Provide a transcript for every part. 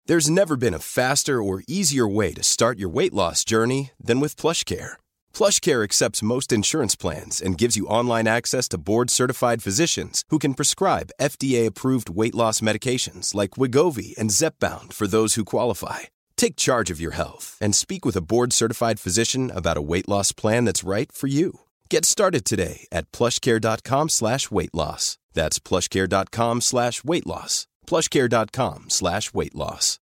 There's never been a faster or easier way to start your weight loss journey than with PlushCare. PlushCare accepts most insurance plans and gives you online access to board-certified physicians who can prescribe FDA-approved weight loss medications like Wegovy and Zepbound for those who qualify. Take charge of your health and speak with a board-certified physician about a weight loss plan that's right for you. Get started today at plushcare.com/weightloss. That's plushcare.com/weightloss. plushcare.com/weightloss.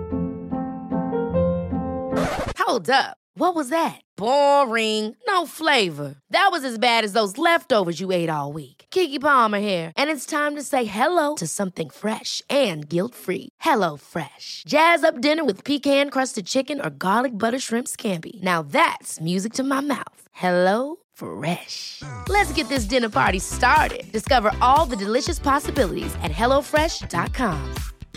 Hold up. What was that? Boring. No flavor. That was as bad as those leftovers you ate all week. Keke Palmer here, and it's time to say hello to something fresh and guilt-free. Hello Fresh. Jazz up dinner with pecan-crusted chicken or garlic butter shrimp scampi. Now that's music to my mouth. Hello Fresh. Let's get this dinner party started. Discover all the delicious possibilities at hellofresh.com.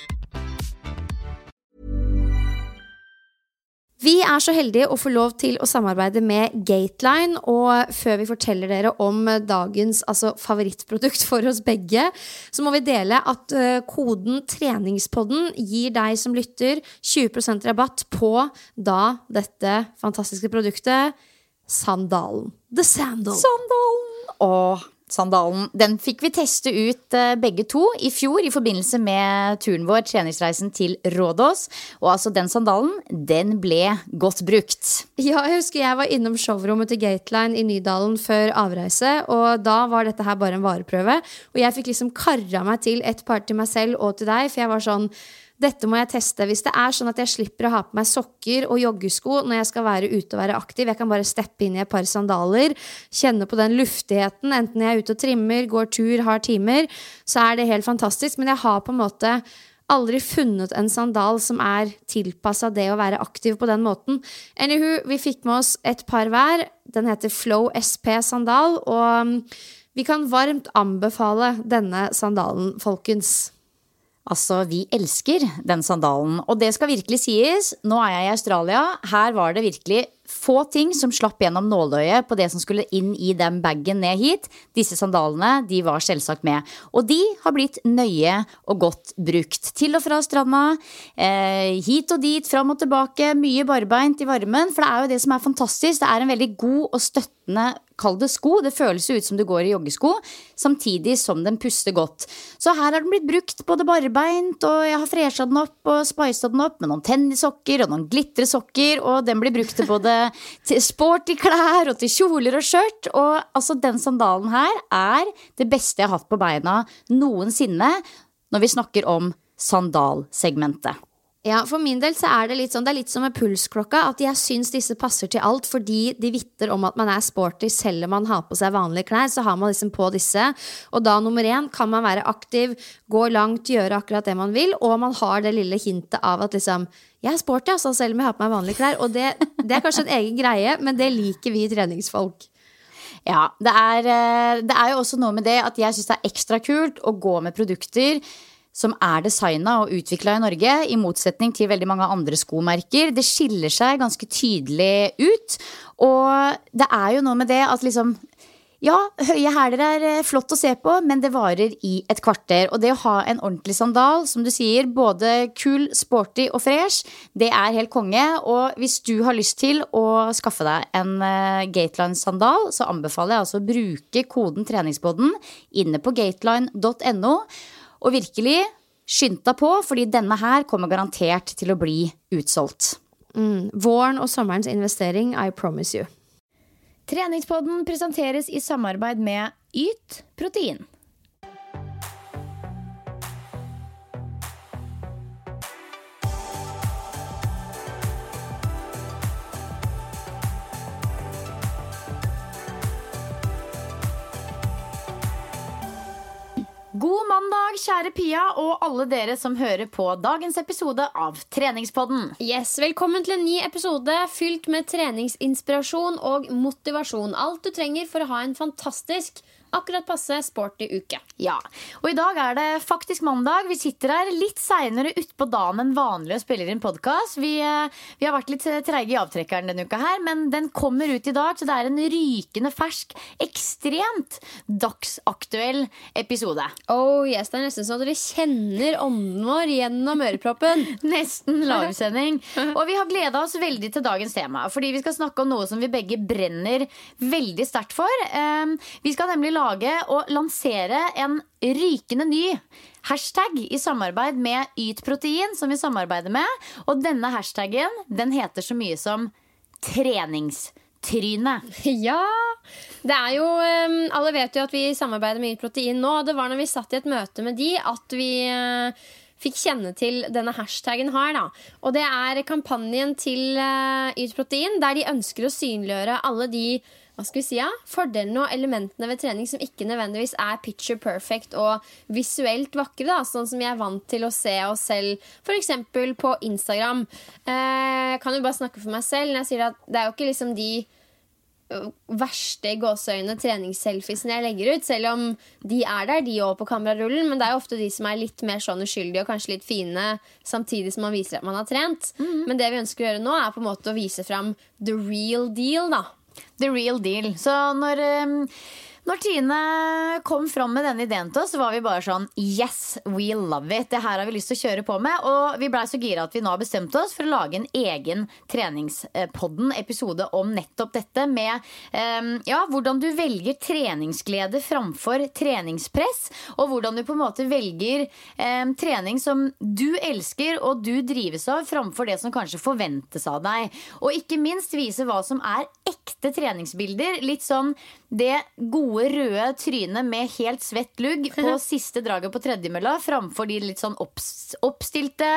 Vi så heldige å få lov til å samarbeide med Gateline, og før vi forteller dere om dagens favorittprodukt for oss begge, så må vi dele at koden treningspodden gir deg som lytter 20% rabatt på da dette fantastiske produktet, sandalen. The Sandal. Sandalen. Sandalen, den fikk vi teste ut begge to i fjor i forbindelse med turen vår, treningsreisen til Rådås. Og altså den sandalen, den ble godt brukt. Ja, jeg husker jeg var innom showrommet til Gateline i Nydalen før avreise, og da var dette her bare en vareprøve. Og jeg fikk liksom karret meg til et par til meg selv og til deg, for jeg var sånn, dette må jeg teste. Hvis det sånn at jeg slipper å ha på meg sokker og joggesko når jeg skal være ute og være aktiv, jeg kan bare steppe inn i et par sandaler, kjenne på den luftigheten, enten jeg ute og trimmer, går tur, har timer, så det helt fantastisk. Men jeg har på en måte aldri funnet en sandal som tilpasset det å være aktiv på den måten. Anywho, vi fikk med oss et par hver. Den heter Flow SP sandal, og vi kan varmt anbefale denne sandalen, folkens. Altså, vi elsker den sandalen, og det skal virkelig sies. Nå jeg i Australia, her var det virkelig få ting som slapp gjennom nåløyet på det som skulle inn i den baggen ned hit. Disse sandalene, de var selvsagt med. Og de har blitt nøye og godt brukt. Til og fra stranda, hit og dit, fram og tilbake, mye barbeint i varmen, for det jo det som fantastisk. Det en veldig god og støttende, kall det sko. Det føles ut som du går i joggesko, samtidig som den puster godt. Så her har den blitt brukt både barbeint, og jeg har freshet den opp og spicet den opp med noen tennissokker og noen glitresokker, og den blir brukt til både til sporty klær og til kjoler og skjørt. Og altså den sandalen her det beste jeg har hatt på beina noensinne når vi snakker om sandalsegmentet. Ja, for min del så det litt sånn, det litt som med pulsklokka, at jeg synes disse passer til alt, fordi de vitter om at man sporty, selv om man har på seg vanlige klær, så har man liksom på disse, og da nummer 1 kan man være aktiv, gå langt, gjøre akkurat det man vil, og man har det lille hintet av at liksom, jeg sporty, altså, selv om jeg har på meg vanlige klær, og det kanskje en egen greie, men det liker vi treningsfolk. Ja, det jo også noe med det at jeg synes det ekstra kult å gå med produkter som designet og utviklet i Norge, i motsetning til veldig mange andre skomerker. Det skiller seg ganske tydelig ut, og det jo noe med det at liksom, ja, høye hæler flott å se på, men det varer i et kvarter. Og det å ha en ordentlig sandal, som du sier, både kul, sporty og fresh, det helt konge. Og hvis du har lyst til å skaffe deg en Gateline-sandal, så anbefaler jeg altså å bruke koden treningspodden inne på gateline.no. Og virkelig skynd deg på, fordi denne her kommer garantert til å bli utsolgt. Våren og sommerens investering, I promise you. Treningspodden presenteres i samarbeid med Yt Protein. God mandag, kjære Pia, og alle dere som hører på dagens episode av Treningspodden. Yes, velkommen til en ny episode fylt med treningsinspirasjon og motivasjon. Alt du trenger for å ha en fantastisk akkurat passe sporty uke. Ja, og i dag det faktisk mandag. Vi sitter her litt senere ut på dagen enn vanlig og spiller inn podcast. Vi har vært litt treige i avtrekkeren denne uka her, men den kommer ut i dag, så det en rykende fersk, ekstremt dagsaktuell episode. Oh yes, det nesten sånn at dere kjenner ånden vår gjennom øreproppen. Nesten livesending. Og vi har gledet oss veldig til dagens tema, fordi vi skal snakke om noe som vi begge brenner veldig sterkt for. Vi skal nemlig lage og lansere en rykende ny hashtag i samarbeid med Yt-protein, som vi samarbeider med. Og denne hashtaggen, den heter så mye som treningstryne. Ja, det jo alle vet jo at vi samarbeider med Yt-protein nå. Det var når vi satt i et møte med de at vi fikk kjenne til denne hashtaggen her da. Og det kampanjen til Yt-protein, der de ønsker å synliggjøre alle de fordelene og elementene ved trening som ikke nødvendigvis picture perfect og visuelt vakre, da, sånn som jeg vant til å se oss selv for eksempel på Instagram. Jeg kan jo bare snakke for meg selv når jeg sier at det jo ikke liksom de verste gåseøyne treningsselfiesene jeg legger ut, selv om de der, de også på kamerarullen, men det jo ofte de som litt mer sånn uskyldige og kanskje litt fine, samtidig som man viser at man har trent. Men det vi ønsker å gjøre nå på en måte å vise fram the real deal, da. The real deal. Så når Tine kom fram med denne ideen til oss, så var vi bare sånn yes, we love it. Det her har vi lyst til å kjøre på med. Og vi ble så gira at vi nå har bestemt oss for å lage en egen treningspodden episode om nettopp dette med hvordan du velger treningsglede framfor treningspress, og hvordan du på en måte velger trening som du elsker og du drives av framfor det som kanskje forventes av deg. Og ikke minst vise hva som ekte treningsbilder. Litt sånn det gode røde trynet med helt svett lugg på siste draget på tredjemølla framfor de litt sånn oppstilte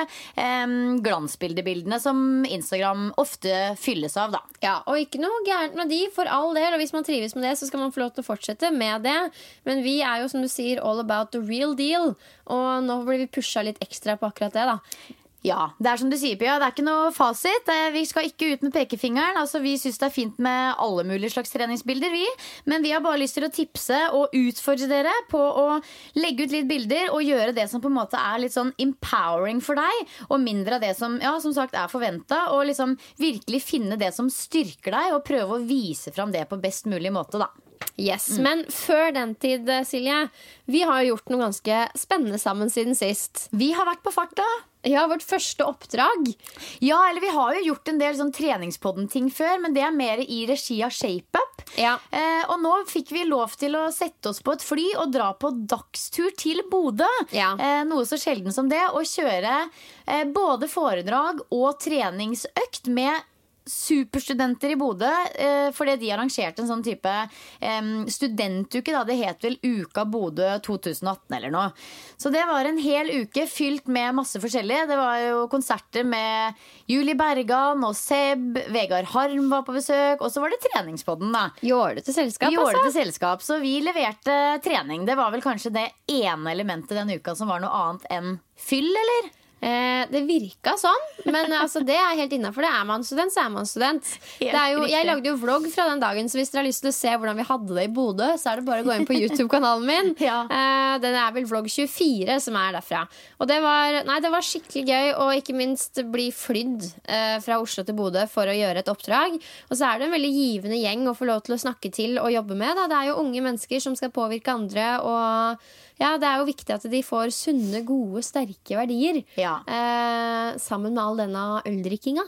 glansbildebildene som Instagram ofte fylles av, da. Ja, og ikke noe gærent med de, for all del, og hvis man trives med det, så skal man få lov til å fortsette med det. Men vi jo, som du sier, all about the real deal, og nå blir vi pushet litt ekstra på akkurat det, da. Ja, det som du sier, Pia, det ikke noe fasit. Vi skal ikke ut med pekefingeren. Altså, vi synes det fint med alle mulige slags treningsbilder, vi. Men vi har bare lyst til å tipse og utfordre dere på å legge ut litt bilder og gjøre det som på en måte litt sånn empowering for deg, og mindre av det som, som sagt, forventet, og liksom virkelig finne det som styrker deg, og prøve å vise fram det på best mulig måte, da. Yes, men før den tid, Silje, vi har gjort noe ganske spennende sammen siden sist. Vi har vært på farta. Ja, vårt første oppdrag. Ja, eller vi har jo gjort en del sånn treningspodden-ting før, men det mer i regi av ShapeUp. Ja. Og nå fikk vi lov til å sette oss på et fly og dra på dagstur til Bodø. Ja. Noe så sjelden som det, og kjøre både foredrag og treningsøkt med superstudenter i Bodø, fordi de arrangerte en sånn type studentuke, da. Det het vel Uka Bodø 2018 eller noe. Så det var en hel uke fylt med masse forskjellig. Det var jo konserter med Julie Bergan og Seb, Vegard Harm var på besøk, og så var det treningspodden, da. Jålete selskap, Jålete selskap, så vi leverte trening. Det var vel kanskje det ene elementet den uka som var noe annet enn fyll, eller? Det virka sånn, men altså, det helt innenfor. Det man student, så man student. Jeg lagde jo vlogg fra den dagen, så hvis dere har lyst til å se hvordan vi hadde det i Bodø, så det bare å gå inn på YouTube-kanalen min. Ja. Den vel vlogg 24 som derfra. Og det var skikkelig gøy, og ikke minst bli flydd fra Oslo til Bodø for å gjøre et oppdrag. Og så det en veldig givende gjeng å få lov til å snakke til og jobbe med, da. Det jo unge mennesker som skal påvirke andre, og ja, det jo viktig at de får sunne, gode, sterke verdier. Ja. Sammen med all denne øldrikkinga.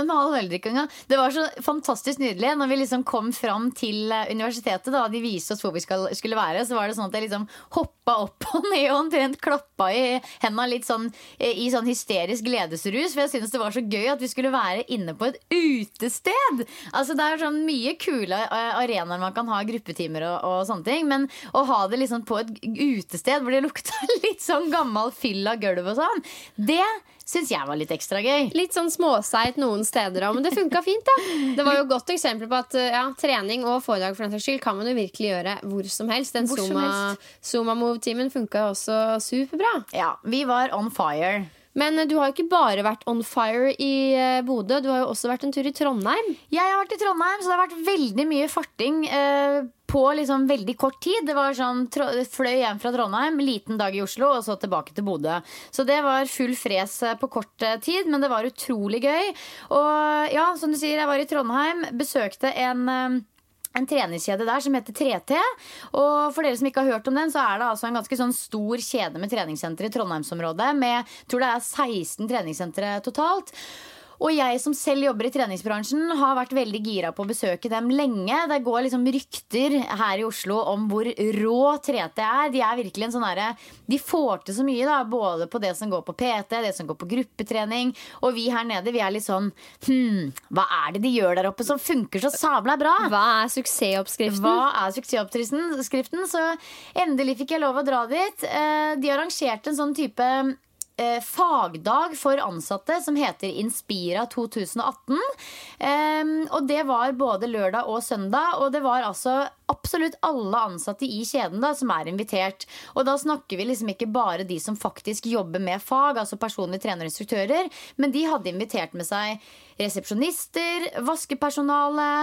Det var så fantastisk nydelig. Når vi liksom kom fram til universitetet, da de viste oss hvor vi skulle være, så var det sånn at jeg liksom hoppa opp og ned og omtrent klappa i hendene litt sånn i sånn hysterisk gledesrus, for jeg synes det var så gøy at vi skulle være inne på et utested. Altså det sånn mye kule arenaer man kan ha gruppetimer og sånne ting, men å ha det liksom på et utested hvor det lukta litt sånn gammel fyll av gulv og sånn, det synes jeg var litt ekstra gøy. Litt sånn småseit noen steder også, men det funket fint, da. Det var jo et godt eksempel på at trening og foredrag for den saks skyld kan man jo virkelig gjøre hvor som helst. Den Zuma Move-timen funket også superbra. Ja, vi var on fire. Men du har jo ikke bare vært on fire i Bodø, du har jo også vært en tur i Trondheim. Jeg har vært i Trondheim, så det har vært veldig mye farting på liksom veldig kort tid. Det var sånn, fløy hjem fra Trondheim, liten dag i Oslo, og så tilbake til Bodø. Så det var full fres på kort tid, men det var utrolig gøy. Og ja, som du sier, jeg var i Trondheim, besøkte en treningskjede der som heter 3T. Og for dere som ikke har hørt om den, så det altså en ganske sånn stor kjede med treningssenter i Trondheimsområdet med, tror det 16 treningssentre totalt. Og jeg som selv jobber i treningsbransjen har vært veldig gira på å besøke dem lenge. Det går liksom rykter her i Oslo om hvor rå 3T De virkelig en sånn herre, de får til så mye da, både på det som går på PT, det som går på gruppetrening. Og vi her nede, vi litt sånn, hva det de gjør der oppe som funker så sabla bra? Hva suksessoppskriften? Hva suksessoppskriften? Så endelig fikk jeg lov å dra dit. De arrangerte en sånn type fagdag for ansatte som heter Inspira 2018. Og det var både lørdag og søndag, og det var altså absolutt alle ansatte i kjeden da, som invitert. Og da snakker vi liksom ikke bare de som faktisk jobber med fag, altså personlige trenere og instruktører, men de hadde invitert med seg resepsjonister, vaskepersonale,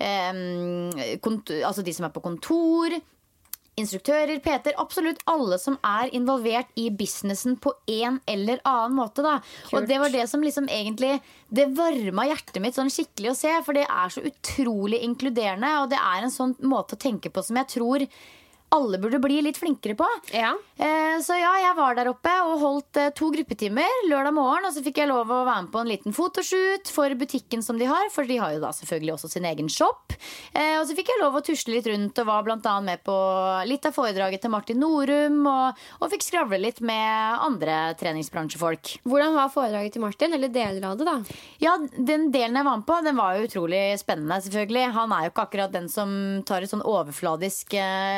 altså de som på kontor, instruktører, Peter, absolutt alle som involvert i businessen på en eller annen måte da. Og det var det som liksom egentlig det varma hjertet mitt sånn skikkelig å se, for det så utrolig inkluderende, og det en sånn måte å tenke på som jeg tror alle burde bli litt flinkere på. Ja. Så ja, jeg var der oppe og holdt 2 gruppetimer lørdag morgen, og så fikk jeg lov å være med på en liten fotoshoot for butikken som de har, for de har jo da selvfølgelig også sin egen shop. Og så fikk jeg lov å tusle litt rundt og var blant annet med på litt av foredraget til Martin Norum, og fikk skravle litt med andre treningsbransjefolk. Hvordan var foredraget til Martin, eller deler av det da? Ja, den delen jeg var med på, den var jo utrolig spennende selvfølgelig. Han jo ikke akkurat den som tar et sånn overfladisk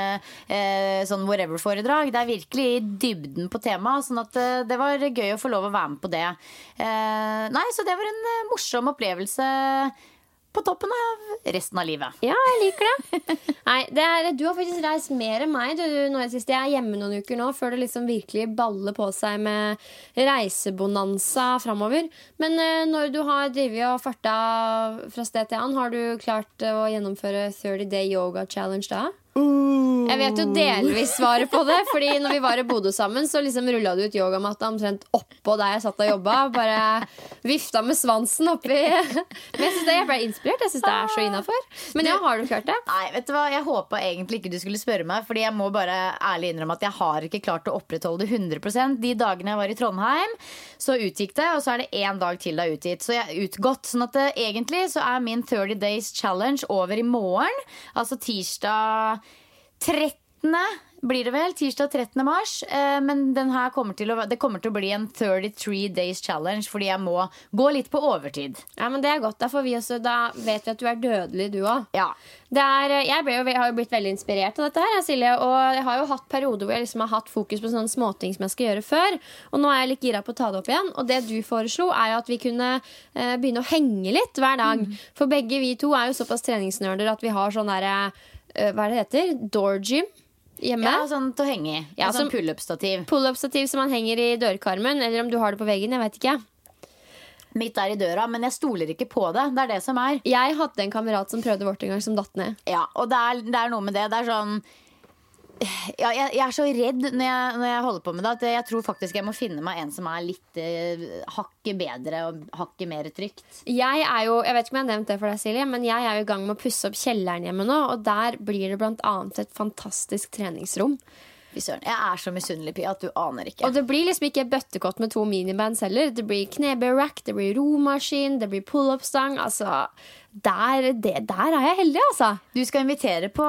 sånn whatever-foredrag. Det virkelig i dybden på temaet, sånn at det var gøy å få lov å være med på det. Nei, så det var en morsom opplevelse på toppen av resten av livet. Ja, jeg liker det. Nei, du har faktisk reist mer enn meg. Nå sist jeg hjemme noen uker nå, før det liksom virkelig baller på seg med reisebonanza fremover. Men når du har drivet og farta fra sted til annen, har du klart å gjennomføre 30 Day Yoga Challenge da? Jeg vet jo delvis svaret på det, fordi når vi var i Bodø sammen, så liksom rullet du ut yogamatta omtrent oppå der jeg satt og jobbet, bare vifta med svansen oppi. Men jeg synes jeg ble inspirert, jeg synes det så innenfor. Men ja, har du klart det? Nei, vet du hva, jeg håpet egentlig ikke du skulle spørre meg, fordi jeg må bare ærlig innrømme at jeg har ikke klart å opprettholde det 100%. De dagene jeg var i Trondheim, så utgikk det, og så det 1 dag til det utgitt. Så jeg utgått, sånn at egentlig så min 30 Days Challenge over i morgen, altså tirsdag 13. blir det vel, tirsdag 13. mars. Men den her kommer til å bli en 33 Days Challenge, fordi jeg må gå litt på overtid. Ja, men det godt, da får vi også, da vet vi at du dødelig du også. Ja. Jeg har jo blitt veldig inspirert av dette her, Silje, og jeg har jo hatt perioder hvor jeg liksom har hatt fokus på sånne småting som jeg skal gjøre før, og nå jeg litt gira på å ta det opp igjen, og det du foreslo jo at vi kunne begynne å henge litt hver dag, for begge vi to jo såpass treningsnørder at vi har sånn der, hva det heter? Door gym hjemme. Ja, sånn til å henge i. Ja, sånn pull-up-stativ. Pull-up-stativ som man henger i dørkarmen, eller om du har det på veggen, jeg vet ikke. Mitt i døra, men jeg stoler ikke på det. Det det som Jeg hadde en kamerat som prøvde vårt en gang, som datt ned. Ja, og det noe med det. Det sånn ja, jeg så redd når jeg holder på med det, at jeg tror faktisk jeg må finne meg en som litt hakket bedre og hakket mer trygt. Jeg vet ikke om jeg har nevnt det for deg, Silje, men jeg jo i gang med å pusse opp kjelleren hjemme nå, og der blir det blant annet et fantastisk treningsrom. Jeg så misunnelig, Pia, at du aner ikke. Og det blir liksom ikke bøttekott med 2 minibands heller. Det blir knebøy-rack, det blir romaskin, det blir pull-up-stang. Altså, der jeg heldig, altså. Du skal invitere på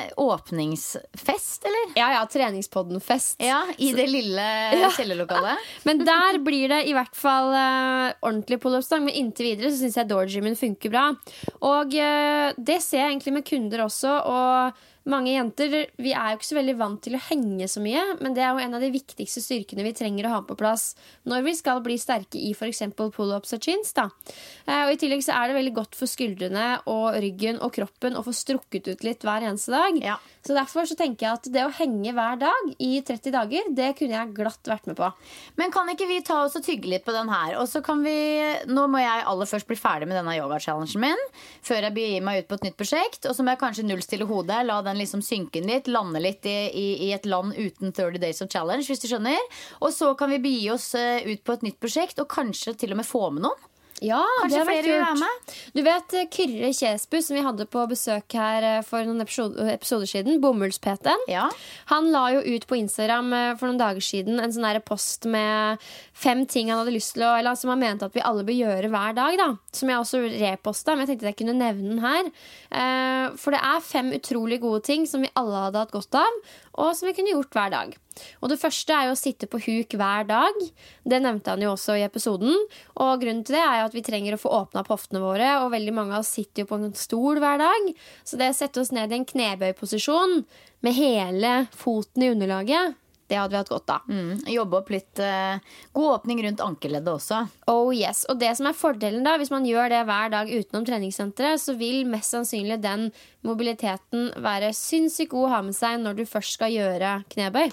åpningsfest, eller? Ja, treningspodden-fest. Ja, i det lille kjellerlokalet. Men der blir det i hvert fall ordentlig pull-up-stang. Men inntil videre så synes jeg door-gymmen funker bra. Og det ser jeg egentlig med kunder også, og mange jenter, vi jo ikke så veldig vant til å henge så mye, men det jo en av de viktigste styrkene vi trenger å ha på plass når vi skal bli sterke i for eksempel pull-ups og chins da. Og i tillegg så det veldig godt for skuldre skuldrene og ryggen og kroppen og få strukket ut litt hver eneste dag. Ja. Så derfor så tenker jeg at det å henge hver dag i 30 dager, det kunne jeg glatt vært med på. Men kan ikke vi ta oss og tygge litt på den her? Og så kan vi, nå må jeg aller først bli ferdig med denne yoga-challengen min, før jeg begir meg ut på et nytt prosjekt. Og så må jeg kanskje nullstille hodet, la den liksom synke inn litt, lande litt i et land uten 30 days of challenge, hvis du skjønner. Og så kan vi begi oss ut på et nytt prosjekt, og kanskje til og med få med noen. Ja, kanskje det har vært flere vil være kult. med. Du vet Kyrre Kjesbu, som vi hadde på besøk her for noen episoder siden, Bomullspeten. Ja. Han la jo ut på Instagram for noen dager siden en sånn der post med 5 ting han hadde lyst til å, eller som han mente at vi alle bør gjøre hver dag, da. Som jeg også repostet, men jeg tenkte at jeg kunne nevne den her. For det er 5 utrolig gode ting som vi alle hadde hatt godt av, og som vi kunne gjort hver dag. Og det første er jo å sitte på huk hver dag. Det nevnte han jo også i episoden. Og grunnen til det er jo at vi trenger å få åpnet hoftene våre, og veldig mange av oss sitter jo på en stol hver dag. Så det å sette oss ned i en knebøyposisjon med hele foten i underlaget, det hadde vi hatt godt av. Jobbe opp litt god åpning rundt ankelleddet også. Oh yes, og det som er fordelen da, hvis man gjør det hver dag utenom treningssenteret, så vil mest sannsynlig den mobiliteten være sinnssykt god å ha med seg når du først skal gjøre knebøy.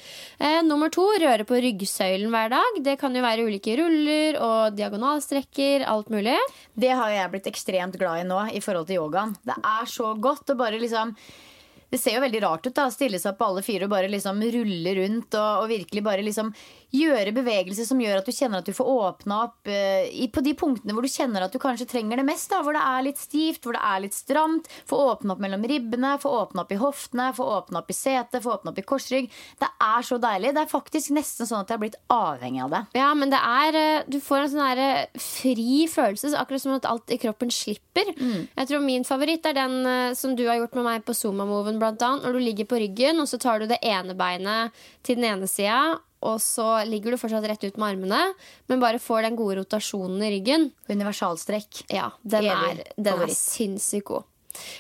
Nummer 2, røre på ryggsøylen hver dag. Det kan jo være ulike ruller og diagonalstrekker, alt mulig. Det har jeg blitt ekstremt glad i nå i forhold til yogaen. Det er så godt å bare liksom, det ser jo veldig rart ut da, stille seg på alle 4 og bare liksom rulle rundt og virkelig bare liksom gjøre bevegelser som gjør at du kjenner at du får åpne opp på de punktene hvor du kjenner at du kanskje trenger det mest da, hvor det er litt stivt, hvor det er litt stramt, få åpne opp mellom ribbene, få åpne opp i hoftene, få åpne opp i setet, få åpne opp i korsrygg. Det er så deilig. Det er faktisk nesten sånn at jeg har blitt avhengig av det. Ja, men det er, du får en sånn her fri følelse, akkurat som at alt i kroppen slipper. Jeg tror min favoritt er den som du har gjort med meg på Zuma-moven blant annet, når du ligger på ryggen, og så tar du det ene beinet til den ene siden, og så ligger du fortsatt rett ut med armene, men bare får den gode rotasjonen i ryggen. Universalstrekk. Ja, den er sinnssykt god.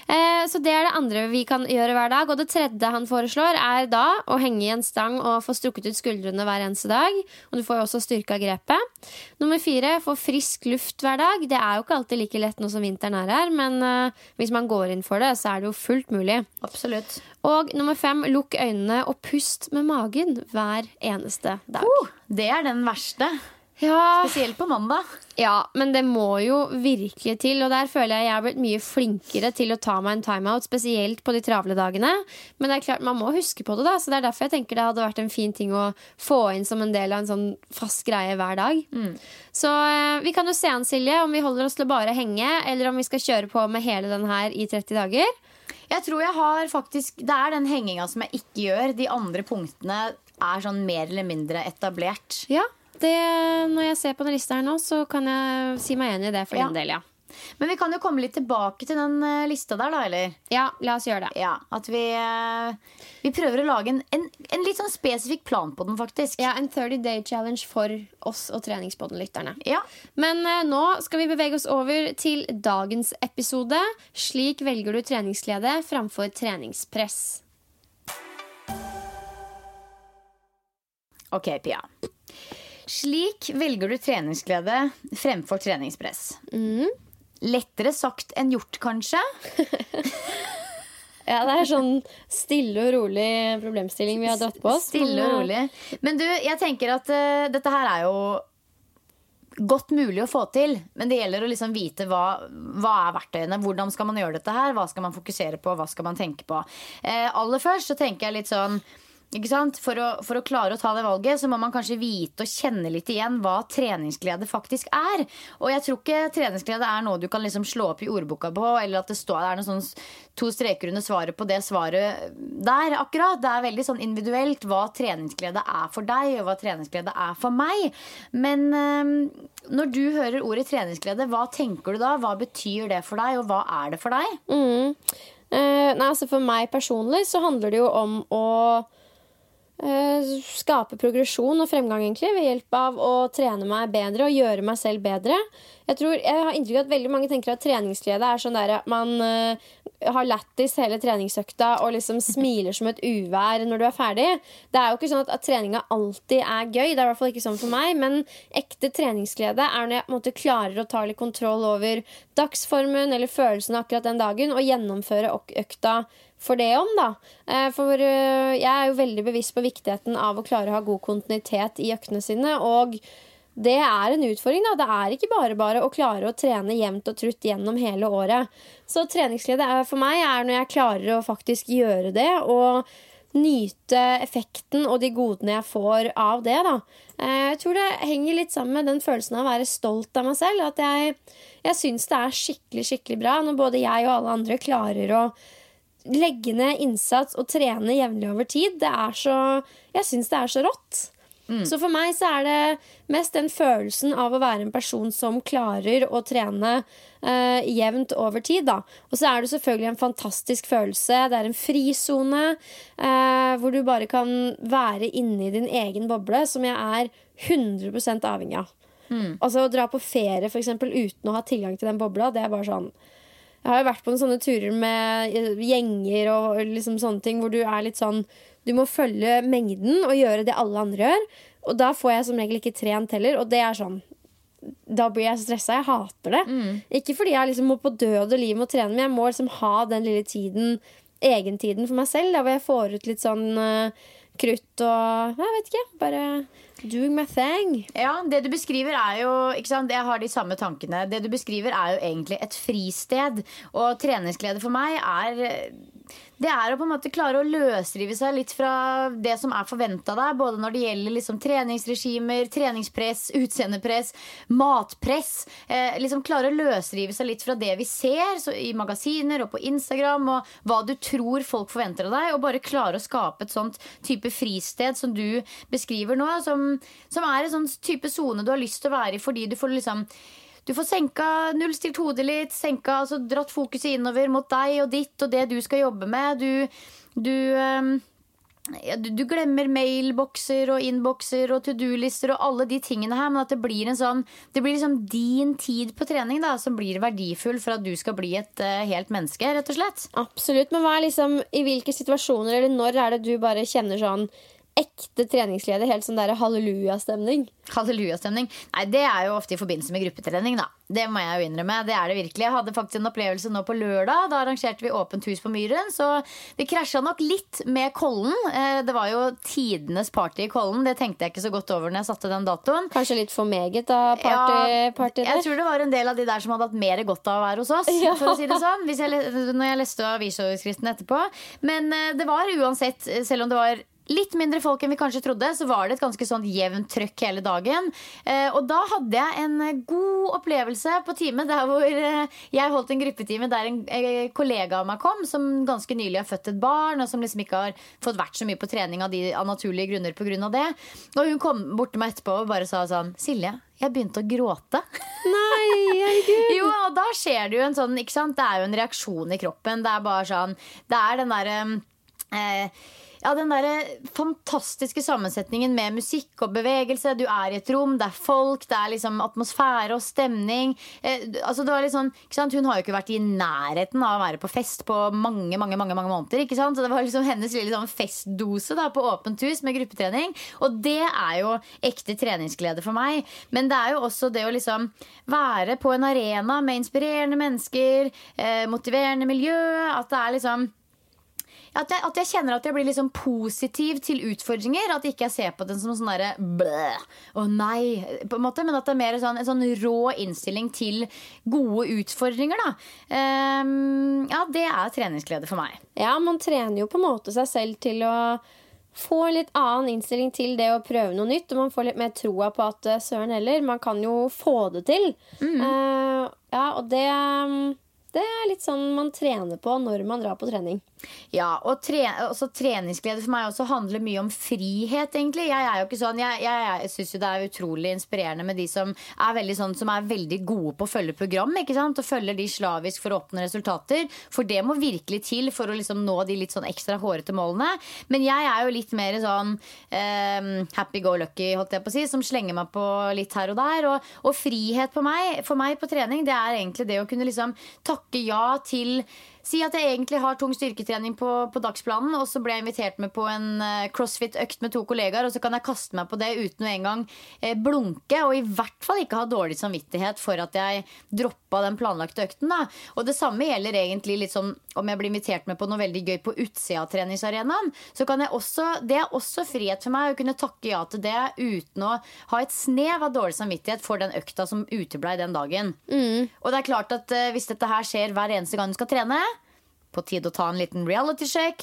Så det er det andre vi kan gjøre hver dag. Og det tredje han foreslår er da å henge i en stang og få strukket ut skuldrene hver eneste dag. Og du får jo også styrka grepet. Nummer 4, få frisk luft hver dag. Det er jo ikke alltid like lett nå som vinteren er her, men hvis man går inn for det, så er det jo fullt mulig. Absolutt. Og nummer 5, lukk øynene og pust med magen hver eneste dag. Det er den verste. Ja. Spesielt på mandag. Ja, men det må jo virkelig til. Og der føler jeg har blitt mye flinkere til å ta meg en timeout, spesielt på de travle dagene. Men det er klart, man må huske på det da. Så det er derfor jeg tenker det hadde vært en fin ting å få inn som en del av en sånn fast greie hver dag. Så vi kan jo se an, Silje, om vi holder oss til å bare henge, eller om vi skal kjøre på med hele den her i 30 dager. Jeg tror jeg har faktisk, det er den henginga som jeg ikke gjør. De andre punktene er sånn mer eller mindre etablert. Ja. Når jeg ser på den lista her nå, så kan jeg si meg enig i det for din del, ja. Men vi kan jo komme litt tilbake til den lista der da, eller? Ja, la oss gjøre det. Ja, at vi prøver å lage en litt sånn spesifikk plan på den, faktisk. Ja, en 30-day challenge for oss og treningspodden-lytterne. Ja. Men nå skal vi bevege oss over til dagens episode. Slik velger du treningsglede framfor treningspress. Ok, Pia. Slik velger du treningsglede fremfor treningspress. Lettere sagt enn gjort, kanskje? Ja, det er sånn stille og rolig problemstilling vi har dratt på oss. Stille og rolig. Men du, jeg tenker at dette her er jo godt mulig å få til. Men det gjelder å liksom vite hva er verktøyene. Hvordan skal man gjøre dette her? Hva skal man fokusere på? Hva skal man tenke på? Aller først så tenker jeg litt sånn, ikke sant? For å klare å ta det valget, så må man kanskje vite og kjenne litt igjen hva treningsglede faktisk er. Og jeg tror ikke treningsglede er noe du kan liksom slå opp i ordboka på, eller at det er noen sånn 2 streker under svaret på det svaret der akkurat. Det er veldig sånn individuelt hva treningsglede er for deg, og hva treningsglede er for meg. Men når du hører ordet treningsglede, hva tenker du da? Hva betyr det for deg, og hva er det for deg? Nei, altså for meg personlig så handler det jo om å skape progresjon og fremgang egentlig ved hjelp av å trene meg bedre og gjøre meg selv bedre. Jeg har inntrykk av at veldig mange tenker at treningsglede sånn der at man har lættis hele treningsøkta og liksom smiler som et uvær når du ferdig. Det jo ikke sånn at treninga alltid gøy, det I hvert fall ikke sånn for meg, men ekte treningsglede når jeg på en måte klarer å ta litt kontroll over dagsformen eller følelsen akkurat den dagen og gjennomføre økta for det om da. For jeg jo veldig bevisst på viktigheten av å klare å ha god kontinuitet I øktene sine, og det en utfordring da. Det ikke bare å klare å trene jevnt og trutt gjennom hele året. Så treningsglede for meg når jeg klarer å faktisk gjøre det, og nyte effekten og de godene jeg får av det da. Jeg tror det henger litt sammen med den følelsen av å være stolt av meg selv, at jeg synes det skikkelig, skikkelig bra når både jeg og alle andre klarer å legge ned innsats og trene jevnlig over tid. Jeg synes det så rått. Så for meg så det mest den følelsen av å være en person som klarer å trene jevnt over tid da. Og så det selvfølgelig en fantastisk følelse. Det en frizone hvor du bare kan være inne I din egen boble, som jeg 100% avhengig av. Altså å dra på ferie for eksempel uten å ha tilgang til den bobla, det bare sånn. Jeg har jo vært på noen sånne turer med gjenger og liksom sånne ting hvor du litt sånn, du må følge mengden og gjøre det alle andre gjør, og da får jeg som regel ikke trent heller, og det sånn, da blir jeg stresset, jeg hater det. Ikke fordi jeg liksom må på død og liv med å trene, men jeg må liksom ha den lille tiden, egentiden for meg selv, da hvor jeg får ut litt sånn krutt og, jeg vet ikke, bare doing my thing. Ja, det du beskriver jo, ikke sant, jeg har de samme tankene. Det du beskriver jo egentlig et fristed, og treningsglede for meg det å på en måte klare å løsrive seg litt fra det som forventet av deg, både når det gjelder liksom treningsregimer, treningspress, utseendepress, matpress, liksom klare å løsrive seg litt fra det vi ser så I magasiner og på Instagram, og hva du tror folk forventer av deg, og bare klare å skape et sånt type fristed som du beskriver nå, som en sånn type zone du har lyst til å være I, fordi du får liksom du får senka, nullstilt hodet litt, senka, altså dratt fokuset innover mot deg og ditt og det du skal jobbe med. Du glemmer mailbokser og innbokser og to-do-lister og alle de tingene her, men at det blir liksom din tid på trening da, som blir verdifull for at du skal bli et helt menneske, rett og slett. Absolutt, men hva liksom, I hvilke situasjoner eller når det du bare kjenner sånn ekte treningsglede, helt sånn der halleluja-stemning? Halleluja-stemning? Nei, det jo ofte I forbindelse med gruppetrening da. Det må jeg jo innrømme, det det virkelig. Jeg hadde faktisk en opplevelse nå på lørdag, da arrangerte vi åpent hus på Myren, så vi krasjet nok litt med Kollen. Det var jo tidenes party I Kollen, det tenkte jeg ikke så godt over når jeg satte den datoen. Kanskje litt for meget da, party der? Jeg tror det var en del av de der som hadde hatt mer godt av å være hos oss, for å si det sånn, når jeg leste avisoverskriften etterpå. Men det var uansett, selv om det var litt mindre folk enn vi kanskje trodde, så var det et ganske sånn jevnt trøkk hele dagen. Og da hadde jeg en god opplevelse på time der hvor jeg holdt en gruppetime der en kollega av meg kom, som ganske nylig har født et barn, og som liksom ikke har fått vært så mye på trening av naturlige grunner på grunn av det. Og hun kom bort til meg etterpå og bare sa sånn, Silje, jeg begynte å gråte. Nei, herregud. Jo, og da skjer det jo en sånn, ikke sant? Det jo en reaksjon I kroppen. Det bare sånn, det den der ja, den der fantastiske sammensetningen med musikk og bevegelse. Du I et rom, det folk, det liksom atmosfære og stemning. Altså det var litt sånn, ikke sant? Hun har jo ikke vært I nærheten av å være på fest på mange måneder, ikke sant? Så det var liksom hennes lille sånn festdose da, på åpent hus med gruppetrening. Og det jo ekte treningsglede for meg. Men det jo også det å liksom være på en arena med inspirerende mennesker, motiverende miljø, at det liksom at jeg kjenner at jeg blir liksom positiv til utfordringer, at ikke jeg ser på den som sånn der nei, på en måte, men at det mer sånn, en sånn rå innstilling til gode utfordringer da. Ja, det treningsglede for meg. Ja, man trener jo på en måte seg selv til å få en litt annen innstilling til det å prøve noe nytt, og man får litt mer troa på at søren heller, man kan jo få det til. Ja, og det litt sånn man trener på når man drar på trening. Ja, og treningsglede for meg også handler mye om frihet, egentlig. Jeg er jo ikke sånn, jeg synes jo det er utrolig inspirerende med de som er veldig sånn, som er veldig gode på å følge program, ikke sant? Og følger de slavisk for å oppnå resultater. For det må virkelig til for å liksom nå de litt sånn ekstra hårete målene. Men jeg er jo litt mer sånn happy-go-lucky, holdt jeg på å si, som slenger meg på litt her og der. Og frihet for meg på trening, det er egentlig det å kunne liksom takke ja til. Si at jeg egentlig har tung styrketrening på dagsplanen, og så ble jeg invitert med på en crossfit-økt med 2 kollegaer, og så kan jeg kaste meg på det uten å en gang blunke, og i hvert fall ikke ha dårlig samvittighet for at jeg droppet den planlagte økten. Da. Og det samme gjelder egentlig litt sånn, om jeg blir invitert med på noe veldig gøy på utsida av treningsarenaen, så kan jeg også, det er også frihet for meg å kunne takke ja til det uten å ha et snev av dårlig samvittighet for den økta som uteblei den dagen. Og det er klart at hvis dette her skjer hver eneste gang du skal trene, på tide å ta en liten reality check.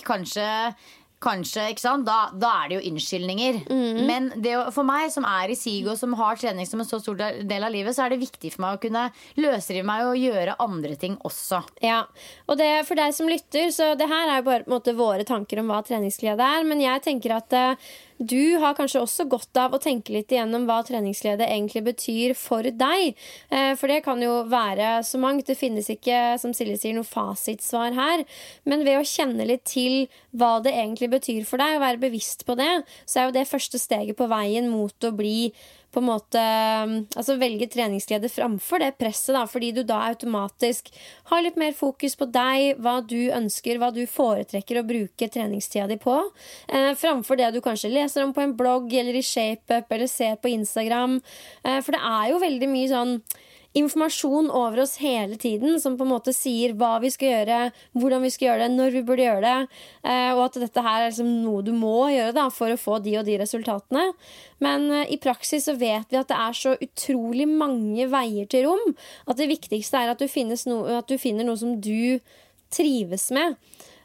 Kanskje, ikke sant? Da er det jo unnskyldninger. Men for meg som er i SIG og som har trening som en så stor del av livet, så er det viktig for meg å kunne løsrive meg og gjøre andre ting også. Ja, og det for deg som lytter, så det her er jo bare på en måte våre tanker om hva treningsglede er, men jeg tenker at du har kanskje også godt av å tenke litt igjennom hva treningsglede egentlig betyr for deg. For det kan jo være så mangt. Det finnes ikke, som Silje sier, noe fasitsvar her. Men ved å kjenne litt til hva det egentlig betyr for deg, og være bevisst på det, så er jo det første steget på veien mot å bli på en måte, altså velge treningsglede framfor det presset da, fordi du da automatisk har litt mer fokus på deg, hva du ønsker, hva du foretrekker å bruke treningstida di på, framfor det du kanskje leser om på en blogg eller i ShapeUp eller ser på Instagram, for det er jo veldig mye sånn informasjon over oss hele tiden som på en måte sier hva vi skal gjøre, hvordan vi skal gjøre det, når vi burde gjøre det, og at dette her er liksom noe du må gjøre da, for å få de og de resultatene. Men i praksis så vet vi at det er så utrolig mange veier til rom, at det viktigste er at du finner noe som du trives med.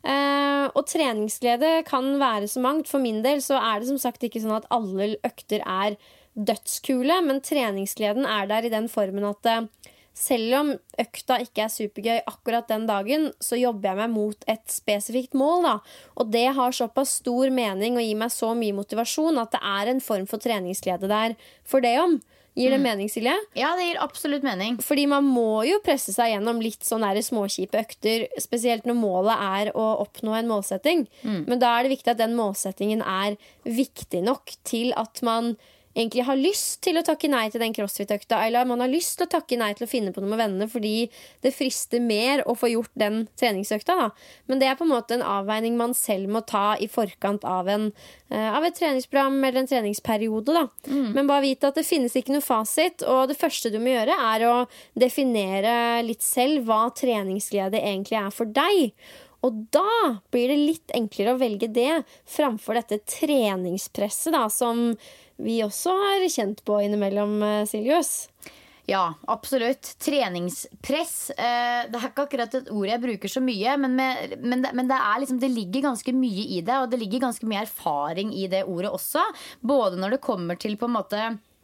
Og treningsglede kan være så mangt. For min del så er det som sagt ikke sånn at alle økter er dødskule, men treningsgleden er der i den formen at selv om økta ikke er supergøy akkurat den dagen, så jobber jeg meg mot et spesifikt mål da. Og det har såpass stor mening og gir meg så mye motivasjon at det er en form for treningsglede der for det om. Gir det mening, Silje? Ja, det gir absolutt mening. Fordi man må jo presse seg gjennom litt sånn der småkjipe økter, spesielt når målet er å oppnå en målsetting. Men da er det viktig at den målsettingen er viktig nok til at man egentlig har lyst til å takke nei til den crossfit-økta, eller man har lyst til å takke nei til å finne på noe med vennene fordi det frister mer å få gjort den treningsøkta da. Men det er på en måte en avveining man selv må ta i forkant av et treningsprogram eller en treningsperiode da. Men bare vite at det finnes ikke noe fasit, og det første du må gjøre er å definere litt selv hva treningsglede egentlig er for deg. Og da blir det litt enklere å velge det framfor dette treningspresset da, som vi også har kjent på innimellom, Siljøs. Ja, absolutt. Treningspress, det er ikke akkurat et ord jeg bruker så mye, men det er liksom, det ligger ganske mye i det, og det ligger ganske mye erfaring i det ordet også. Både når det kommer til på en måte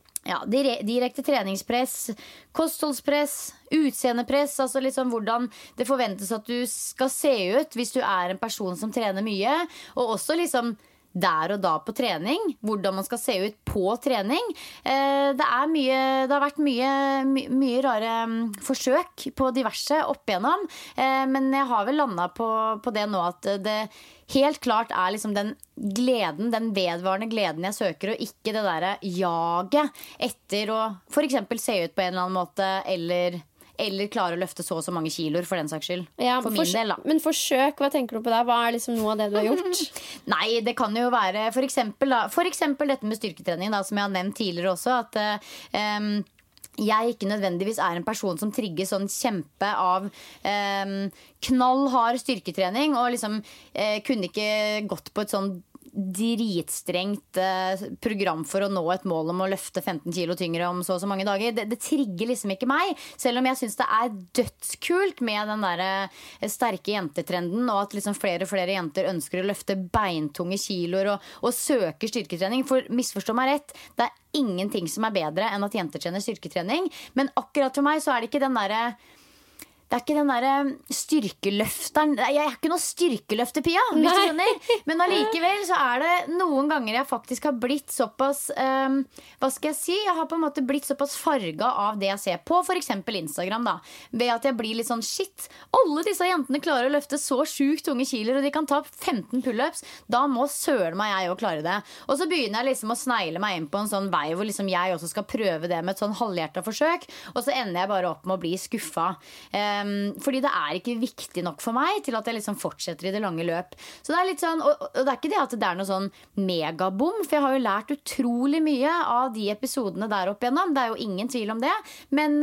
direkte treningspress, kostholdspress, utseendepress, altså liksom hvordan det forventes at du skal se ut hvis du er en person som trener mye, og også liksom der og da på trening, hvordan man skal se ut på trening. Det har vært mye rare forsøk på diverse opp igjennom, men jeg har vel landet på det nå at det helt klart er liksom den gleden, den vedvarende gleden jeg søker, og ikke det der jaget etter å for eksempel se ut på en eller annen måte, eller klare å løfte så og så mange kiloer for den saks skyld. Ja, for min del da. Men forsøk, hva tenker du på der? Hva er liksom noe av det du har gjort? Nei, det kan jo være for eksempel dette med styrketrening da, som jeg har nevnt tidligere også, at jeg ikke nødvendigvis er en person som trigger sånn kjempe av knallhard styrketrening, og liksom kunne ikke gått på et sånn dritstrengt program for å nå et mål om å løfte 15 kilo tyngre om så og så mange dager. Det trigger liksom ikke meg, selv om jeg synes det er dødskult med den der sterke jentetrenden, og at liksom flere og flere jenter ønsker å løfte beintunge kiloer og søker styrketrening. For misforstå meg rett, det er ingenting som er bedre enn at jenter trener styrketrening, men akkurat for meg så er det ikke den der, jeg ikke den der styrkeløfteren. Jeg ikke noe styrkeløfter, Pia, hvis du skjønner. Men allikevel så det noen ganger jeg faktisk har blitt såpass hva skal jeg si? Jeg har på en måte blitt såpass farga av det jeg ser på, for eksempel Instagram da, ved at jeg blir litt sånn, shit, alle disse jentene klarer å løfte så sjukt tunge kiler, og de kan ta 15 pull-ups, da må søren meg jeg å klare det. Og så begynner jeg liksom å snegle meg inn på en sånn vei hvor liksom jeg også skal prøve det med et sånn halvhjertet forsøk, og så ender jeg bare opp med å bli skuffet. Fordi det ikke viktig nok for meg til at jeg liksom fortsetter i det lange løp. Så det litt sånn, og det ikke det at det noe sånn megabom, for jeg har jo lært utrolig mye av de episodene der opp igjennom. Det jo ingen tvil om det. Men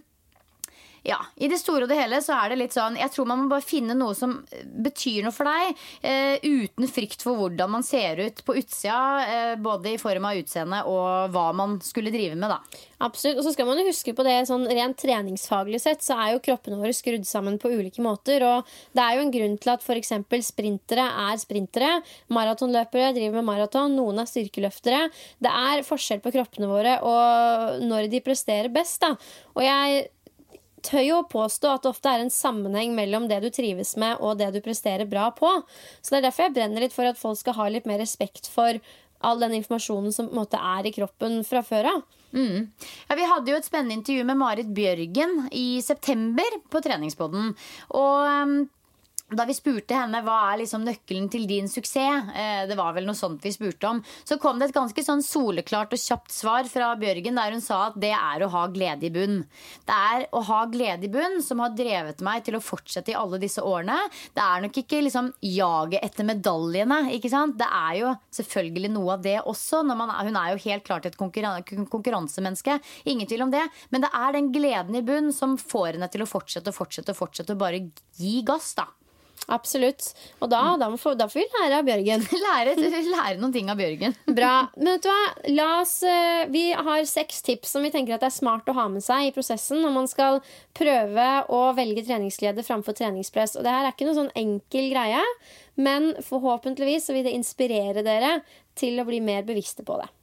ja, i det store og det hele så det litt sånn, jeg tror man må bare finne noe som betyr noe for deg, uten frykt for hvordan man ser ut på utsida, både i form av utseende og hva man skulle drive med da. Absolutt, og så skal man jo huske på det sånn rent treningsfaglig sett, så jo kroppene våre skrudd sammen på ulike måter, og det jo en grunn til at for eksempel sprintere sprintere, maratonløpere driver med maraton, noen styrkeløftere. Det forskjell på kroppene våre og når de presterer best da, og jeg tør jo påstå at det ofte en sammenheng mellom det du trives med og det du presterer bra på. Så det derfor jeg brenner litt for at folk skal ha litt mer respekt for all den informasjonen som på en måte i kroppen fra før av. Ja, vi hadde jo et spennende intervju med Marit Bjørgen i september på treningspodden, og da vi spurte henne hva liksom nøkkelen til din suksess, det var vel noe sånt vi spurte om, så kom det et ganske sånn soleklart og kjapt svar fra Bjørgen der hun sa at det å ha glede i bunn. Det å ha glede i bunn som har drevet meg til å fortsette i alle disse årene. Det nok ikke liksom jaget etter medaljene, ikke sant? Det jo selvfølgelig noe av det også, når hun jo helt klart et konkurransemenneske, ingen tvil om det, men det den gleden i bunn som får henne til å fortsette og bare gi gass da. Absolutt, og da får vi lære av Bjørgen. lære noen ting av Bjørgen. Bra, men vet du hva, vi har 6 tips som vi tenker at det smart å ha med seg i prosessen når man skal prøve å velge treningsglede framfor treningspress. Og det her ikke noe sånn enkel greie, men forhåpentligvis så vil det inspirere dere til å bli mer bevisste på det.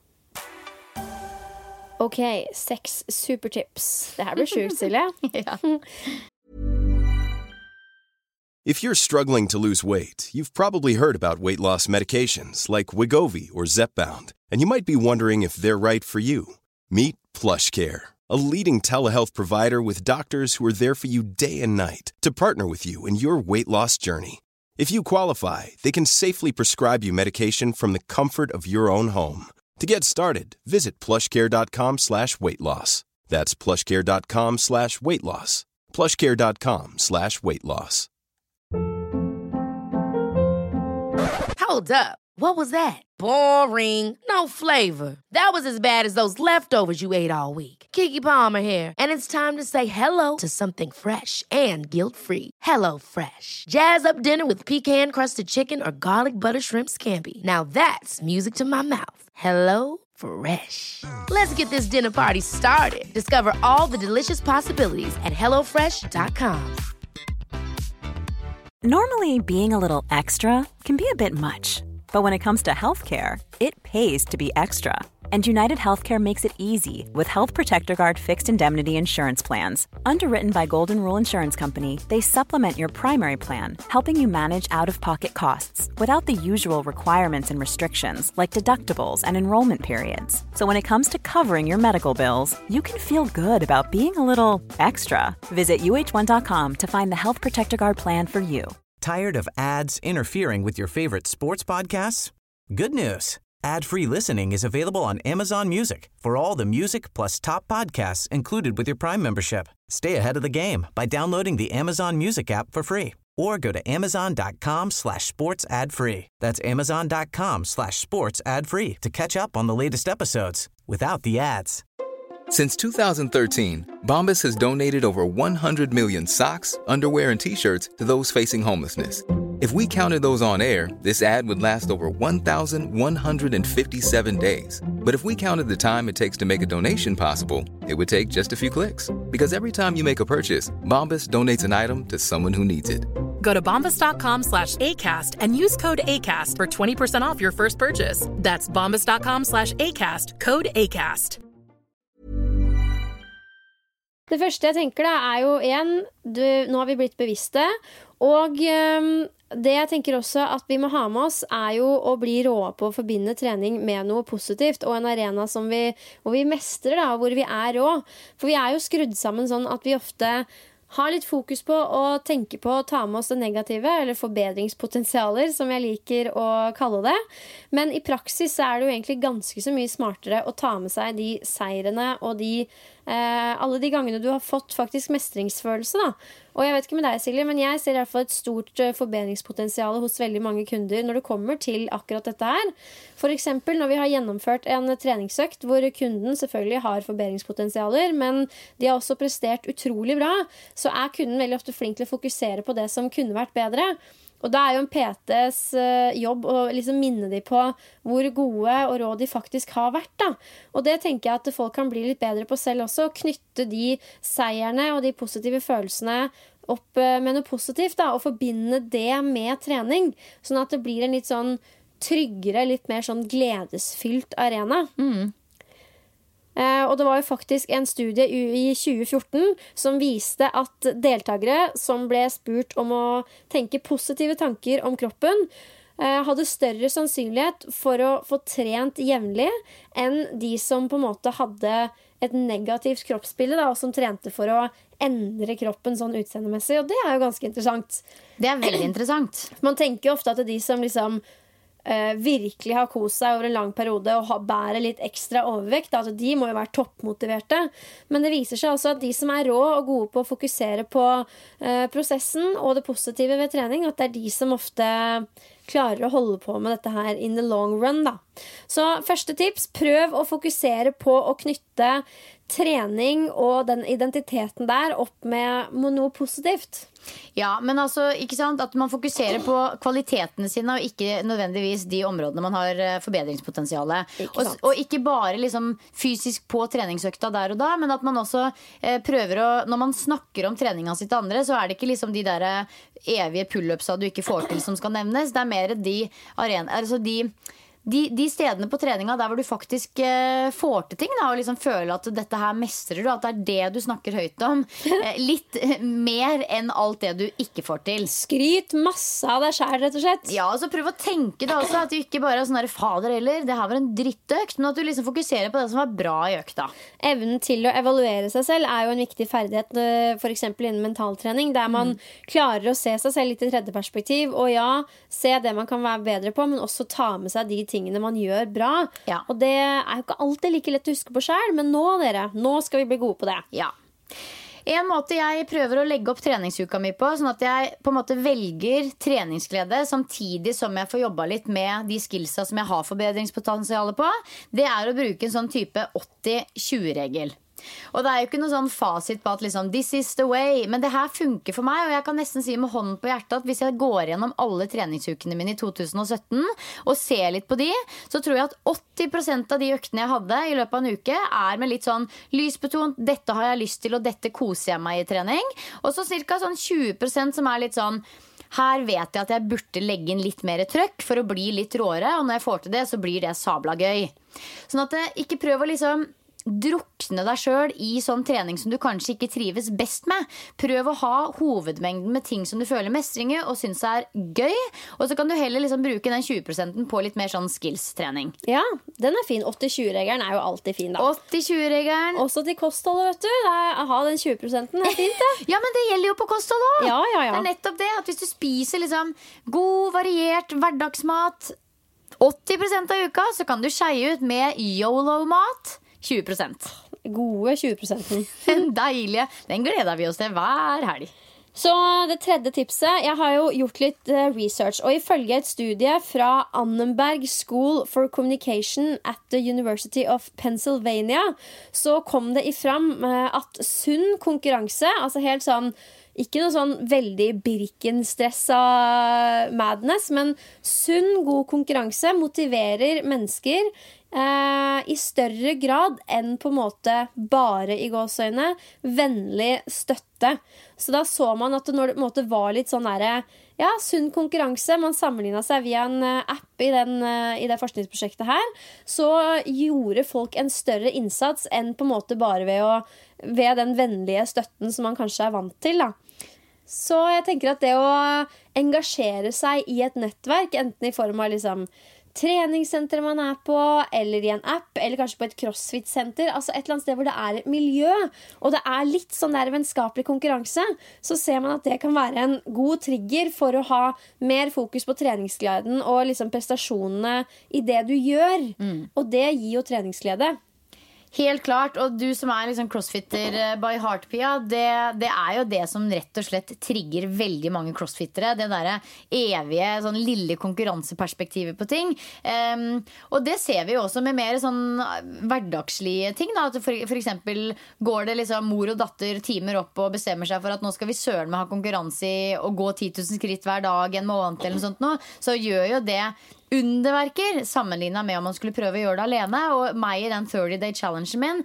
Ok, 6 supertips. Det her blir sjukt, Silje. Ja. If you're struggling to lose weight, you've probably heard about weight loss medications like Wegovy or Zepbound, and you might be wondering if they're right for you. Meet PlushCare, a leading telehealth provider with doctors who are there for you day and night to partner with you in your weight loss journey. If you qualify, they can safely prescribe you medication from the comfort of your own home. To get started, visit plushcare.com/weightloss. That's plushcare.com/weightloss. plushcare.com/weightloss. Hold up. What was that? Boring. No flavor. That was as bad as those leftovers you ate all week. Keke Palmer here, and it's time to say hello to something fresh and guilt-free. Hello Fresh. Jazz up dinner with pecan-crusted chicken or garlic butter shrimp scampi. Now that's music to my mouth. Hello Fresh. Let's get this dinner party started. Discover all the delicious possibilities at hellofresh.com. Normally, being a little extra can be a bit much. But when it comes to healthcare, it pays to be extra. And United Healthcare makes it easy with Health Protector Guard fixed indemnity insurance plans. Underwritten by Golden Rule Insurance Company, they supplement your primary plan, helping you manage out-of-pocket costs without the usual requirements and restrictions like deductibles and enrollment periods. So when it comes to covering your medical bills, you can feel good about being a little extra. Visit uh1.com to find the Health Protector Guard plan for you. Tired of ads interfering with your favorite sports podcasts? Good news. Ad-free listening is available on Amazon Music for all the music plus top podcasts included with your Prime membership. Stay ahead of the game by downloading the Amazon Music app for free or go to amazon.com/sports ad-free. That's amazon.com/sports ad-free to catch up on the latest episodes without the ads. Since 2013, Bombas has donated over 100 million socks, underwear, and T-shirts to those facing homelessness. If we counted those on air, this ad would last over 1,157 days. But if we counted the time it takes to make a donation possible, it would take just a few clicks. Because every time you make a purchase, Bombas donates an item to someone who needs it. Go to bombas.com/ACAST and use code ACAST for 20% off your first purchase. That's bombas.com/ACAST, code ACAST. Det første jeg tenker da jo igjen, nå har vi blitt bevisste, og det jeg tenker også at vi må ha med oss jo å bli rå på å forbinde trening med noe positivt, og en arena hvor vi mestrer da, hvor vi rå. For vi jo skrudd sammen sånn at vi ofte har litt fokus på å tenke på å ta med oss det negative, eller forbedringspotensialer, som jeg liker å kalle det. Men i praksis det jo egentlig ganske så mye smartere å ta med seg de seirene og alle de gangene du har fått faktisk mestringsfølelse da. Og jeg vet ikke med deg, Silje, men jeg ser i hvert fall et stort forbedringspotensial hos veldig mange kunder når det kommer til akkurat dette her. For eksempel når vi har gjennomført en treningsøkt hvor kunden selvfølgelig har forbedringspotensialer, men de har også prestert utrolig bra, så kunden veldig ofte flink til å fokusere på det som kunne vært bedre. Og da jo en PTs jobb å liksom minne de på hvor gode og rå de faktisk har vært da. Og det tenker jeg at folk kan bli litt bedre på selv også, knytte de seierne og de positive følelsene opp med noe positivt da, og forbinde det med trening, sånn at det blir en litt sånn tryggere, litt mer sånn gledesfylt arena. Og det var jo faktisk en studie i 2014 som viste at deltakere som ble spurt om å tenke positive tanker om kroppen hadde større sannsynlighet for å få trent jevnlig enn de som på en måte hadde et negativt kroppsbilde da, og som trente for å endre kroppen sånn utseendemessig, og det jo ganske interessant. Det veldig interessant. Man tenker jo ofte at de som liksom virkelig har kost seg over en lang periode og bærer litt ekstra overvekt, at de må jo være toppmotiverte, men det viser seg altså at de som rå og gode på å fokusere på prosessen og det positive ved trening, at det de som ofte klarer å holde på med dette her in the long run da. Så første tips, prøv å fokusere på å knytte trening og den identiteten der opp med noe positivt. Ja, men altså, ikke sant, at man fokuserer på kvalitetene sine og ikke nødvendigvis de områdene man har forbedringspotensialet. Og ikke bare liksom fysisk på treningsøkta der og da, men at man også prøver å, når man snakker om treninga sitt andre, så det ikke liksom de der evige pull-upsa du ikke får til som skal nevnes. Det mer de de stedene på treninga der hvor du faktisk får til ting da, og liksom føler at dette her mestrer du, at det det du snakker høyt om, litt mer enn alt det du ikke får til. Skryt masse av deg selv, rett og slett. Ja, og så prøv å tenke da også at du ikke bare sånn der fader heller, det her var en drittøkt, men at du liksom fokuserer på det som var bra i økta. Evnen til å evaluere seg selv jo en viktig ferdighet, for eksempel innen mentaltrening, der man klarer å se seg selv litt i tredje perspektiv, og ja, se det man kan være bedre på, men også ta med seg de tingene man gjør bra. Ja. Og det jo ikke alltid like lett å huske på selv, men nå skal vi bli gode på det. Ja. En måte jeg prøver å legge opp treningsuka mi på, sånn at jeg på en måte velger treningsglede samtidig som jeg får jobba litt med de skillsa som jeg har forbedringspotensialet på, det å bruke en sånn type 80-20-regel. Og det jo ikke noe sånn fasit på at liksom, this is the way, men det her funker for meg, og jeg kan nesten si med hånden på hjertet at hvis jeg går gjennom alle treningsukene mine i 2017 og ser litt på de, så tror jeg at 80% av de øktene jeg hadde i løpet av en uke med litt sånn lysbetont, dette har jeg lyst til, og dette koser jeg meg i trening, og så cirka sånn 20% som litt sånn her vet jeg at jeg burde legge inn litt mer trøkk for å bli litt råere, og når jeg får til det, så blir det sabla gøy. Sånn at ikke prøv å liksom drukne deg selv i sånn trening som du kanskje ikke trives best med. Prøv å ha hovedmengden med ting som du føler mestring i og synes gøy, og så kan du heller liksom bruke den 20% på litt mer sånn skills-trening. Ja, den fin. 80-20-regelen jo alltid fin da. 80-20-regelen. Også til kostholdet, vet du. Ha den 20% fint det. Ja, men det gjelder jo på kosthold også. Ja. Det nettopp det, at hvis du spiser liksom god, variert hverdagsmat 80% av uka, så kan du skeie ut med YOLO-mat 20%. Gode 20%. Den deilige. Den gleder vi oss til hver helg. Så det tredje tipset, jeg har jo gjort litt research, og ifølge et studie fra Annenberg School for Communication at the University of Pennsylvania, så kom det fram at sunn konkurranse, altså helt sånn, ikke noe sånn veldig Birken-stressa madness, men sunn, god konkurranse motiverer mennesker I større grad enn på en måte bare i gåseøyne vennlig støtte. Så da så man at det når det på en måte var litt sånn der, ja, sunn konkurranse, man sammenlignet seg via en app i det forskningsprosjektet her, så gjorde folk en større innsats enn på en måte bare ved den vennlige støtten som man kanskje er vant til da. Så jeg tenker at det å engasjere seg i et nettverk, enten i form av liksom treningssenter man er på, eller i en app, eller kanskje på et crossfit-senter, altså et eller annet sted hvor det er et miljø, og det er litt sånn der vennskapelig konkurranse, så ser man at det kan være en god trigger for å ha mer fokus på treningsgleden og liksom prestasjonene i det du gjør. Og det gir jo treningsglede. Helt klart, og du som er liksom crossfitter by heart, Pia, det er jo det som rett og slett trigger veldig mange crossfittere. Det der evige, sånn lille konkurranseperspektivet på ting. Og det ser vi jo også med mer sånn hverdagslige ting. Da. At for eksempel går det liksom mor og datter timer opp og bestemmer seg for at nå skal vi søren med ha konkurranse i å gå 10 000 skritt hver dag, en måned eller noe sånt nå. Så gjør jo det underverker sammenlignet med om man skulle prøve å gjøre det alene. Og meg i den 30-day challengen min,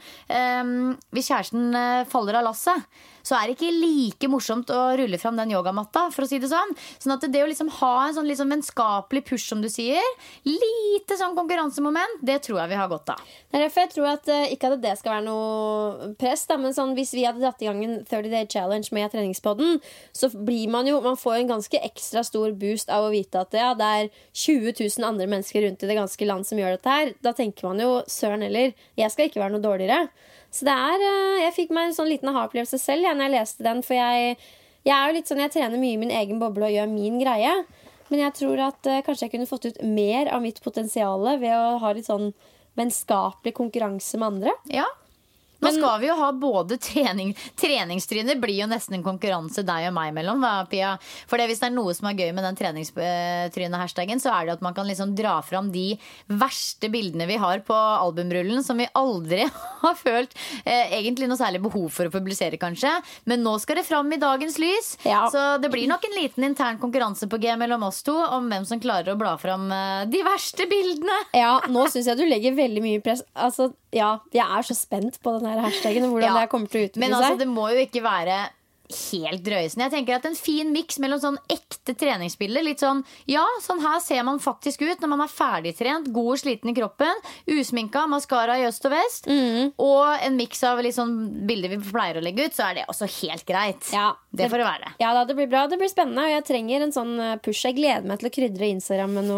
hvis kjæresten faller av lasset, så er det ikke like morsomt å rulle fram den yogamatta, for å si det sånn. Sånn at det å liksom ha en sånn liksom vennskapelig push, som du sier, lite sånn konkurransemoment, det tror jeg vi har godt av. Det er derfor jeg tror at ikke at det skal være noe press da, men sånn, hvis vi hadde dratt i gang en 30-day challenge med treningspodden, så blir man får en ganske ekstra stor boost av å vite at ja, det er 20 000 andre mennesker rundt i det ganske land som gjør dette her. Da tenker man jo, søren heller, jeg skal ikke være noe dårligere. Så det jeg fikk meg en sånn liten aha-opplevelse selv når jeg leste den, for jeg er jo litt sånn, jeg trener mye i min egen boble og gjør min greie, men jeg tror at kanskje jeg kunne fått ut mer av mitt potensiale ved å ha litt sånn vennskapelig konkurranse med andre. Ja. Nå skal vi jo ha både treningstrynet blir jo nesten en konkurranse deg og meg mellom, da, Pia. For hvis det er noe som er gøy med den treningstrynet-hashtaggen, så er det at man kan liksom dra fram de verste bildene vi har på albumrullen, som vi aldri har følt egentlig noe særlig behov for å publisere, kanskje. Men nå skal det fram i dagens lys. Ja. Så det blir nok en liten intern konkurranse på G mellom oss to om hvem som klarer å bla fram de verste bildene. Ja, nå synes jeg du legger veldig mye press. Altså, ja, jeg er så spent på den her hashtaggen og hvordan det kommer til å utvikle seg. Men altså, det må jo ikke være helt drøysen. Jeg tenker at en fin mix mellom sånn ekte treningsbilder, litt sånn, ja, sånn her ser man faktisk ut når man er ferdigtrent, god og sliten i kroppen, usminka, mascara i øst og vest, og en mix av litt sånn bilder vi pleier å legge ut, så er det også helt greit. Ja, det får det være. Ja da, det blir bra, det blir spennende, og jeg trenger en sånn push. Jeg gleder meg til å krydre Instagram med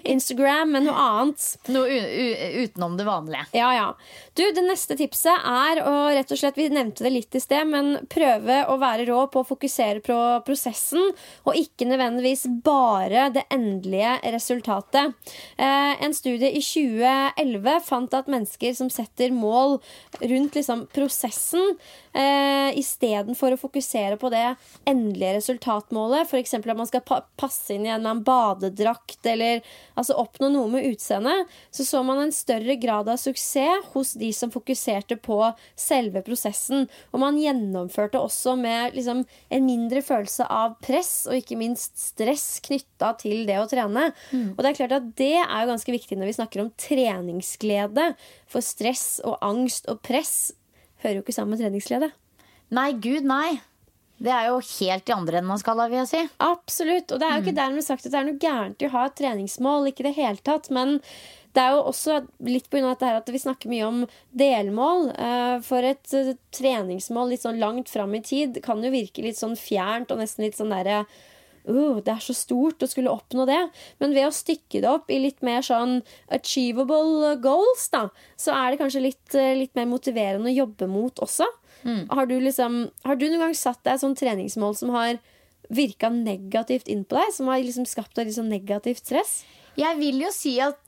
noe annet. Noe utenom det vanlige. Ja, ja. Du, det neste tipset er å rett og slett, vi nevnte det litt i sted, men prøve å være rå på å fokusere på prosessen og ikke nødvendigvis bare det endelige resultatet. En studie i 2011 fant at mennesker som setter mål rundt liksom prosessen i stedet for å fokusere på det endelige resultatmålet, for eksempel at man skal passe inn i en badedrakt eller altså oppnå noe med utseende, så man en større grad av suksess hos de som fokuserte på selve prosessen, og man gjennomførte også med liksom en mindre følelse av press og ikke minst stress knyttet til det å trene. Og det er klart at det er jo ganske viktig når vi snakker om treningsglede, for stress og angst og press hører jo ikke sammen med treningsglede. Nei, gud, nei. Det er jo helt i andre enden av skala, vil jeg si. Absolutt, og det er jo ikke dermed sagt at det er noe gærent i å ha et treningsmål, ikke det hele tatt, men det er jo også litt på grunn av dette her at vi snakker mye om delmål. For et treningsmål litt sånn langt frem i tid kan jo virke litt sånn fjernt og nesten litt sånn der, det er så stort å skulle oppnå det. Men ved å stykke det opp i litt mer sånn achievable goals da, så er det kanskje litt mer motiverende å jobbe mot også. Har du noen gang satt deg et sånn treningsmål som har virket negativt inn på deg, som har liksom skapt deg litt sånn negativt stress? Jeg vil jo si at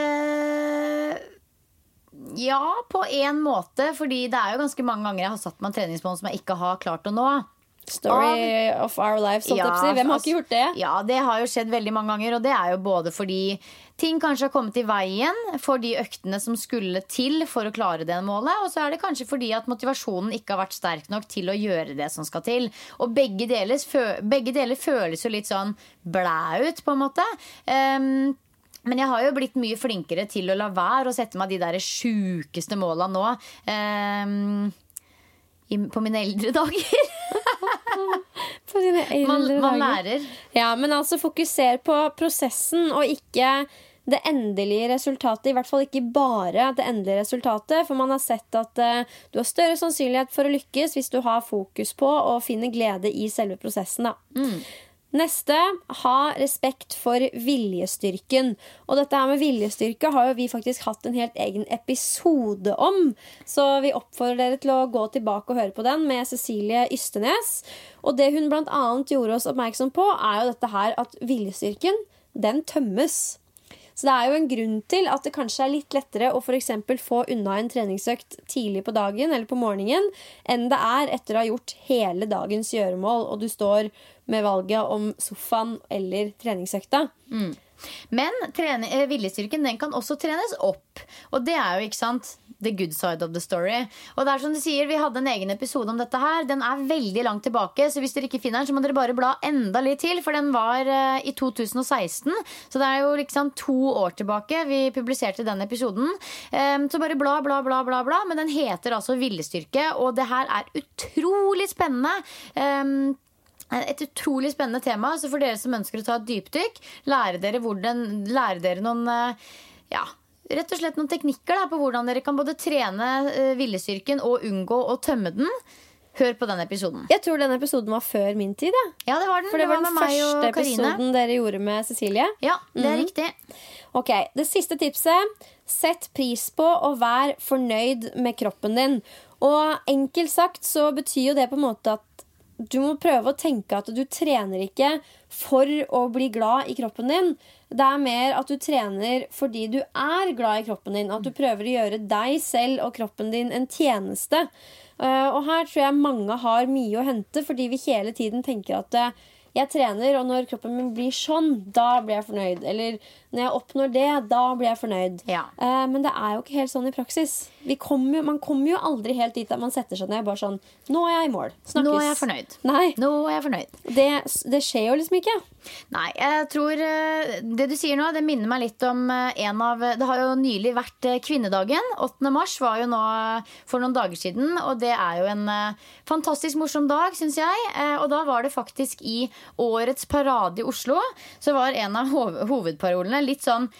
ja, på en måte, fordi det er jo ganske mange ganger jeg har satt meg en treningsmål som jeg ikke har klart å nå. Story of our lives, hvem har ikke gjort det? Ja, det har jo skjedd veldig mange ganger, og det er jo både fordi ting kanskje har kommet i veien for de øktene som skulle til for å klare det målet, og så er det kanskje fordi at motivasjonen ikke har vært sterk nok til å gjøre det som skal til. Og begge deler føles jo litt sånn blæ ut, på en måte. Men jeg har jo blitt mye flinkere til å la være å sette meg de der sjukeste måla nå på mine eldre dager. På dine eldre man dager. lærer. Ja, men altså fokuser på prosessen og ikke det endelige resultatet, i hvert fall ikke bare det endelige resultatet, for man har sett at du har større sannsynlighet for å lykkes hvis du har fokus på å finne glede i selve prosessen da. Neste, ha respekt for viljestyrken. Og dette her med viljestyrke har jo vi faktisk hatt en helt egen episode om. Så vi oppfordrer dere til å gå tilbake og høre på den med Cecilie Ystenes. Og det hun blant annet gjorde oss oppmerksom på, er jo dette her at viljestyrken, den tømmes. Så det er jo en grunn til at det kanskje er litt lettere å for eksempel få unna en treningsøkt tidlig på dagen eller på morgenen, enn det er etter å ha gjort hele dagens gjøremål, og du står med valget om sofaen eller treningsøkta. Men viljestyrken, den kan også trenes opp. Og det er jo, ikke sant, the good side of the story. Og det er som du sier, vi hadde en egen episode om dette her. Den er veldig langt tilbake, så hvis dere ikke finner den, så må dere bare bla enda litt til. For den var i 2016. Så det er jo liksom 2 år tilbake vi publiserte den episoden. Så bare bla. Men den heter altså Viljestyrke. Og det her er utrolig spennende. Et utrolig spennende tema. Så for dere som ønsker å ta et dypdykk, lære dere noen rett og slett noen teknikker da, på hvordan dere kan både trene viljestyrken og unngå å tømme den. Hør på den episoden. Jeg tror den episoden var før min tid. Ja, det var den. For det var den første episoden dere gjorde med Cecilie. Ja, det er riktig. Ok, det siste tipset. Sett pris på og vær fornøyd med kroppen din. Og enkelt sagt så betyr jo det på en måte at du må prøve å tenke at du trener ikke for å bli glad i kroppen din. Det er mer at du trener fordi du er glad i kroppen din. At du prøver å gjøre deg selv og kroppen din en tjeneste. Og her tror jeg mange har mye å hente, fordi vi hele tiden tenker at jeg trener, og når kroppen min blir sånn, da blir jeg fornøyd. Eller når jeg oppnår det, da blir jeg fornøyd. Ja. Men det er jo ikke helt sånn i praksis. Man kommer jo aldri helt dit at man setter seg ned bare sånn, nå er jeg i mål. Snakkes. Nå er jeg fornøyd. Nei. Nå er jeg fornøyd. Det skjer jo liksom ikke. Nei, jeg tror det du sier nå, det minner meg litt om det har jo nylig vært kvinnedagen. 8. mars var jo nå for noen dager siden, og det er jo en fantastisk morsom dag, synes jeg. Og da var det faktisk i årets parade i Oslo, så var en av hovedparolene en litt sånn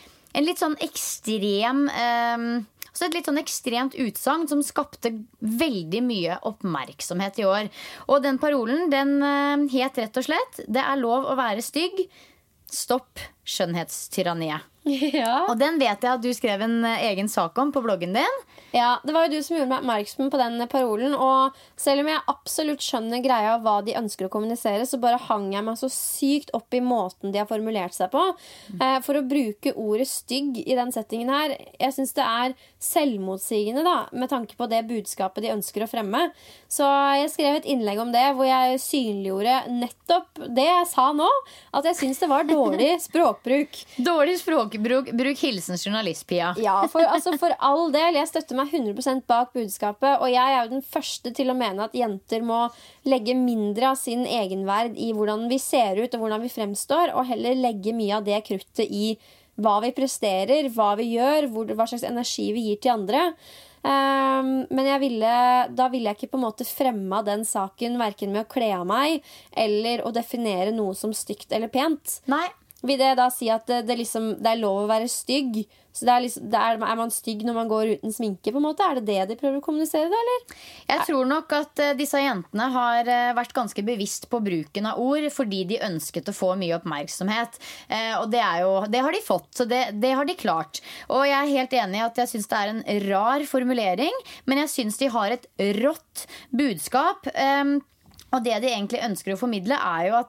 ekstrem så et litt sånn ekstremt utsagn som skapte veldig mye oppmerksomhet i år. Og den parolen, den het rett og slett: det er lov å være stygg, stopp skjønnhetstyranniet. Ja. Og den vet jeg at du skrev en egen sak om på bloggen din. Ja, det var jo du som gjorde meg oppmerksom på den parolen. Og selv om jeg absolutt skjønner greia av hva de ønsker å kommunisere, så bare hang jeg meg så sykt opp i måten de har formulert seg på. For å bruke ordet stygg i den settingen her, jeg synes det er selvmotsigende da, med tanke på det budskapet de ønsker å fremme. Så jeg skrev et innlegg om det, hvor jeg synliggjorde nettopp det jeg sa nå, at jeg synes det var dårlig språkbruk. Dårlig språkbruk, hilsen journalist, Pia. Ja, for all del, jeg støtter meg 100% bak budskapet, og jeg er jo den første til å mene at jenter må legge mindre av sin egenverd i hvordan vi ser ut og hvordan vi fremstår, og heller legge mye av det kruttet i hva vi presterer, hva vi gjør, hva slags energi vi gir til andre. Men da ville jeg ikke på en måte fremme den saken hverken med å kle av meg eller å definere noe som stygt eller pent. Nei. Vil det da si at det er lov å være stygg? Så er man stygg når man går uten sminke, på en måte? Er det det de prøver å kommunisere da, eller? Jeg tror nok at disse jentene har vært ganske bevisst på bruken av ord fordi de ønsket å få mye oppmerksomhet. Og det har de fått, så det har de klart. Og jeg er helt enig i at jeg synes det er en rar formulering, men jeg synes de har et rått budskap. Og det de egentlig ønsker å formidle er jo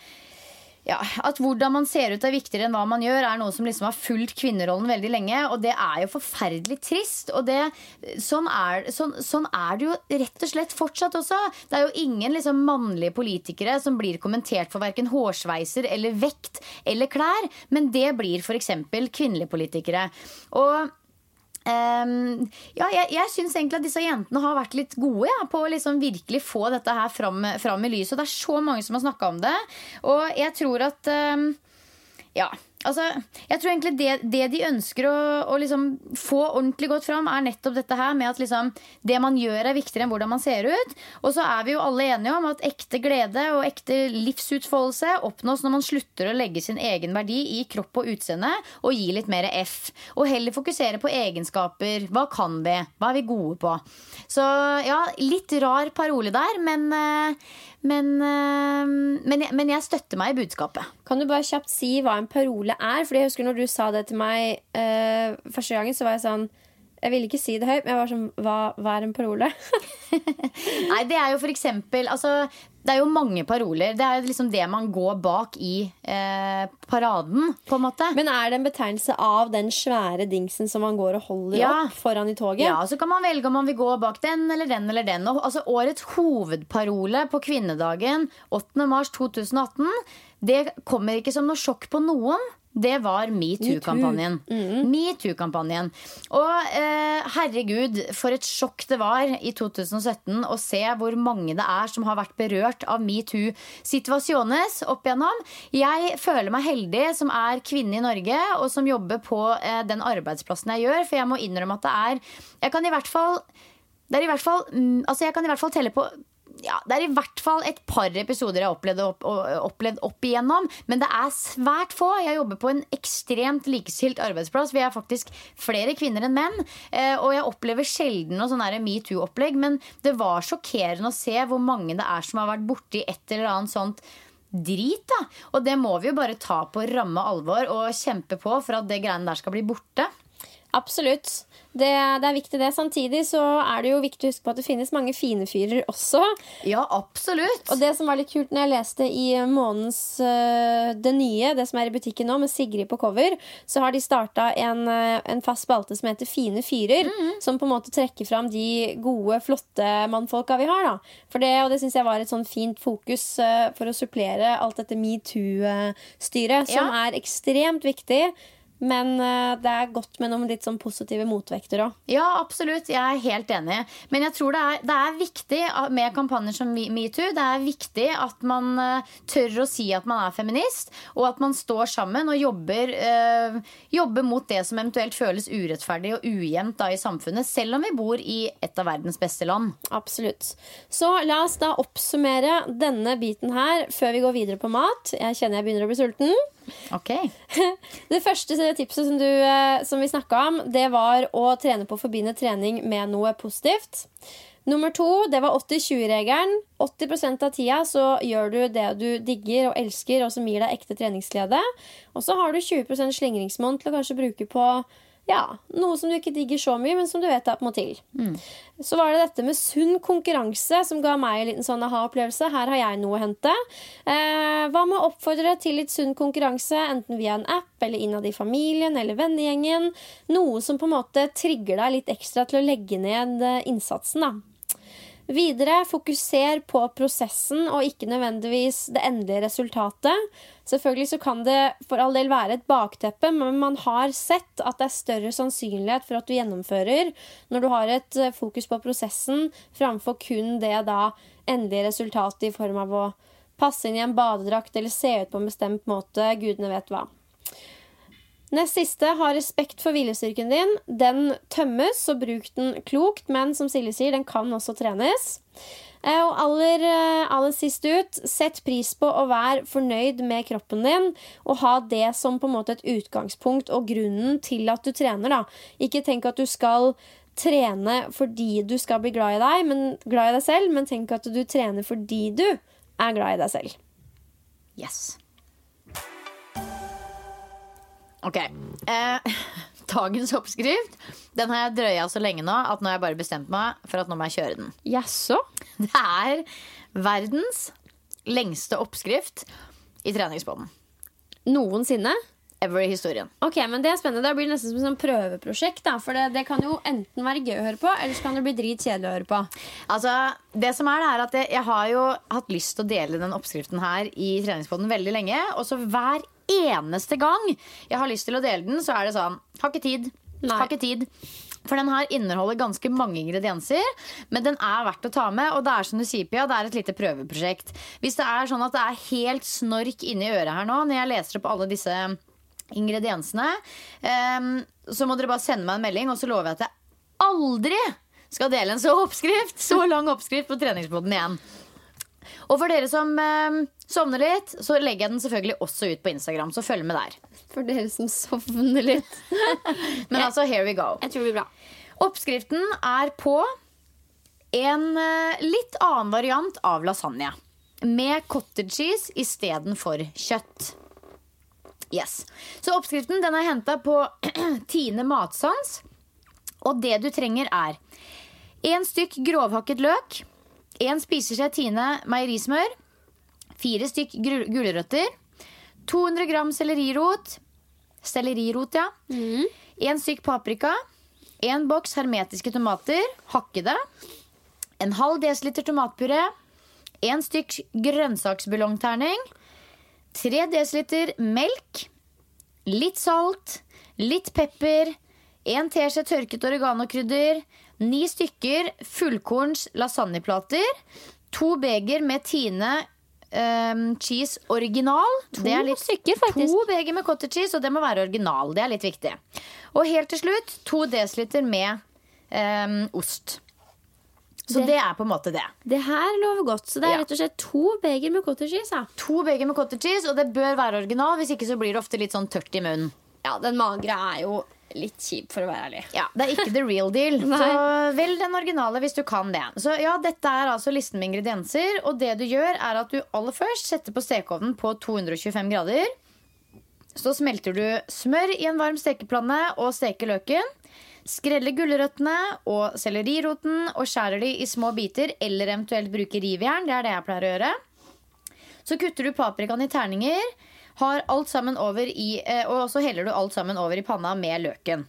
at hvordan man ser ut er viktigere enn hva man gjør, er noe som liksom har fulgt kvinnerollen veldig lenge, og det er jo forferdelig trist, og sånn er det jo rett og slett fortsatt også. Det er jo ingen liksom mannlige politikere som blir kommentert for hverken hårsveiser eller vekt eller klær, men det blir for eksempel kvinnelige politikere. Og jeg synes egentlig at disse jentene har vært litt gode på å liksom virkelig få dette her fram i lyset. Og det er så mange som har snakket om det. Og jeg tror at Altså, jeg tror egentlig det de ønsker å liksom få ordentlig godt fram, nettopp dette her med at liksom, det man gjør viktigere enn hvordan man ser ut. Og så vi jo alle enige om at ekte glede og ekte livsutfoldelse oppnås når man slutter å legge sin egen verdi i kropp og utseende og gi litt mer F. Og heller fokusere på egenskaper. Hva kan vi? Hva vi gode på? Så ja, litt rar parole der, men jeg støtter meg i budskapet. Kan du bare kjapt si hva en parole Fordi jeg husker når du sa det til meg første gangen, så var jeg sånn, jeg ville ikke si det høyt, men jeg var sånn, hva en parole? Nei, det jo for eksempel, altså, det jo mange paroler. Det liksom det man går bak i paraden, på en måte. Men det en betegnelse av den svære dingsen som man går og holder opp foran i toget? Ja, så kan man velge om man vil gå bak den eller den eller den. Og, altså, årets hovedparole på kvinnedagen 8. mars 2018, det kommer ikke som noe sjokk på noen. Det var MeToo-kampanjen. MeToo-kampanjen. Og herregud, for et sjokk det var i 2017 å se hvor mange det som har vært berørt av MeToo-situasjones opp igjennom. Jeg føler meg heldig som kvinne i Norge og som jobber på den arbeidsplassen jeg gjør, for jeg må innrømme at jeg kan i hvert fall telle på. Ja, det i hvert fall et par episoder jeg har opplevd opp igjennom. Men det svært få. Jeg jobber på en ekstremt likestilt arbeidsplass. Vi faktisk flere kvinner enn menn. Og jeg opplever sjelden noe sånn MeToo-opplegg. Men det var sjokkerende å se hvor mange det som har vært borti et eller annet sånt drit da. Og det må vi jo bare ta på ramme alvor og kjempe på for at det greiene der skal bli borte. Absolutt. Det viktig det. Samtidig så det jo viktig å huske på at det finnes mange fine fyrer også. Ja, absolutt. Og det som var litt kult når jeg leste i månedens det nye, det som i butikken nå, med Sigrid på cover, så har de startet en fast spalte som heter Fine fyrer, som på en måte trekker fram de gode, flotte mannfolka vi har da. Og det synes jeg var et sånn fint fokus for å supplere alt dette MeToo-styret, som ekstremt viktig. Men det godt med noen litt sånn positive motvekter også. Ja, absolutt. Jeg helt enig. Men jeg tror det viktig med kampanjer som MeToo. Det viktig at man tør å si at man feminist, og at man står sammen og jobber mot det som eventuelt føles urettferdig og ujevnt da i samfunnet, selv om vi bor i et av verdens beste land. Absolutt. Så la oss da oppsummere denne biten her før vi går videre på mat. Jeg kjenner jeg begynner å bli sulten. Okay. Det første tipset som vi snakket om, det var å trene på å forbinde trening med noe positivt. Nummer 2, det var 80-20-regelen. 80% av tida så gjør du det du digger og elsker, og som gir deg ekte treningsglede. Og så har du 20% slingringsmål til å kanskje bruke på noe som du ikke digger så mye, men som du vet må til. Så var det dette med sunn konkurranse som ga meg en liten sånn aha-opplevelse. Her har jeg noe å hente. Hva med å oppfordre til litt sunn konkurranse, enten via en app, eller innad i familien, eller vennegjengen? Noe som på en måte trigger deg litt ekstra til å legge ned innsatsen da. Videre, fokuser på prosessen og ikke nødvendigvis det endelige resultatet. Selvfølgelig så kan det for all del være et bakteppe, men man har sett at det større sannsynlighet for at du gjennomfører når du har et fokus på prosessen, framfor kun det da endelige resultatet i form av å passe inn i en badedrakt eller se ut på en bestemt måte, gudene vet hva. Nest siste, ha respekt for hvilestyrken din. Den tømmes, så bruk den klokt, men som Silje sier, den kan også trenes. Og aller sist ut, sett pris på å være fornøyd med kroppen din, og ha det som på en måte et utgangspunkt og grunnen til at du trener da. Ikke tenk at du skal trene fordi du skal bli glad i deg selv, men tenk at du trener fordi du glad i deg selv. Yes. Ok, dagens oppskrift, den har jeg drøyet så lenge nå at nå har jeg bare bestemt meg for at nå må jeg kjøre den. Jaså? Det verdens lengste oppskrift i treningsbånden. Noensinne? Ever i historien. Ok, men det spennende. Det blir nesten som et sånn prøveprosjekt da, for det kan jo enten være gøy å høre på, eller så kan det bli dritkjedelig å høre på. Altså, det som det at jeg har jo hatt lyst til å dele den oppskriften her i treningsbånden veldig lenge, og så hver eneste gang jeg har lyst til å dele den, så det sånn, har ikke tid. For den her inneholder ganske mange ingredienser, men den verdt å ta med, og det som du sier, Pia, det et lite prøveprosjekt. Hvis det sånn at det helt snork inni øret her nå, når jeg leser opp alle disse ingrediensene, så må dere bare sende meg en melding, og så lover jeg at jeg aldri skal dele en så lang oppskrift på treningspodden igjen. Og for dere som sovner litt, så legger jeg den selvfølgelig også ut på Instagram, så følg med der. For dere som sovner litt. Men altså, here we go. Jeg tror det blir bra. Oppskriften er på en litt annen variant av lasagne. Med cottage cheese i stedet for kjøtt. Yes. Så oppskriften den er hentet på Tine Matsans. Og det du trenger er 1 stykk grovhakket løk, 1 spiseskje Tine meierismør, 4 stykk gulrøtter, 200 gram sellerirot, ja, 1 stykk paprika, 1 boks hermetiske tomater, hakkede, en halv desiliter tomatpuré, 1 stykk grønnsaksbuljongterning, 3 desiliter melk, litt salt, litt pepper, 1 teskje tørket oreganokrydder, 9 stykker fullkorns lasagneplater, 2 beger med Tine cheese original. 2 stykker faktisk. 2 beger med cottage cheese, og det må være original. Det er litt viktig. Og helt til slutt 2 desiliter med ost. Så det er på en måte det. Det her lover godt. Så det er rett og slett 2 beger med cottage cheese. Ja. 2 beger med cottage cheese, og det bør være original. Hvis ikke så blir det ofte litt sånn tørt i munnen. Ja, den magre er jo litt kjip, for å være ærlig. Ja, det er ikke the real deal. Så velg den originale hvis du kan det. Så ja, dette er altså listen med ingredienser. Og det du gjør er at du aller først setter på stekeovnen på 225 grader. Så smelter du smør i en varm stekeplanne og steker løken. Skreller gulrøttene og selleriroten og skjærer de i små biter, eller eventuelt bruker rivjern. Det er det jeg pleier å gjøre. Så kutter du paprikaen i terninger, har alt sammen over og så heller du alt sammen over i panna med løken.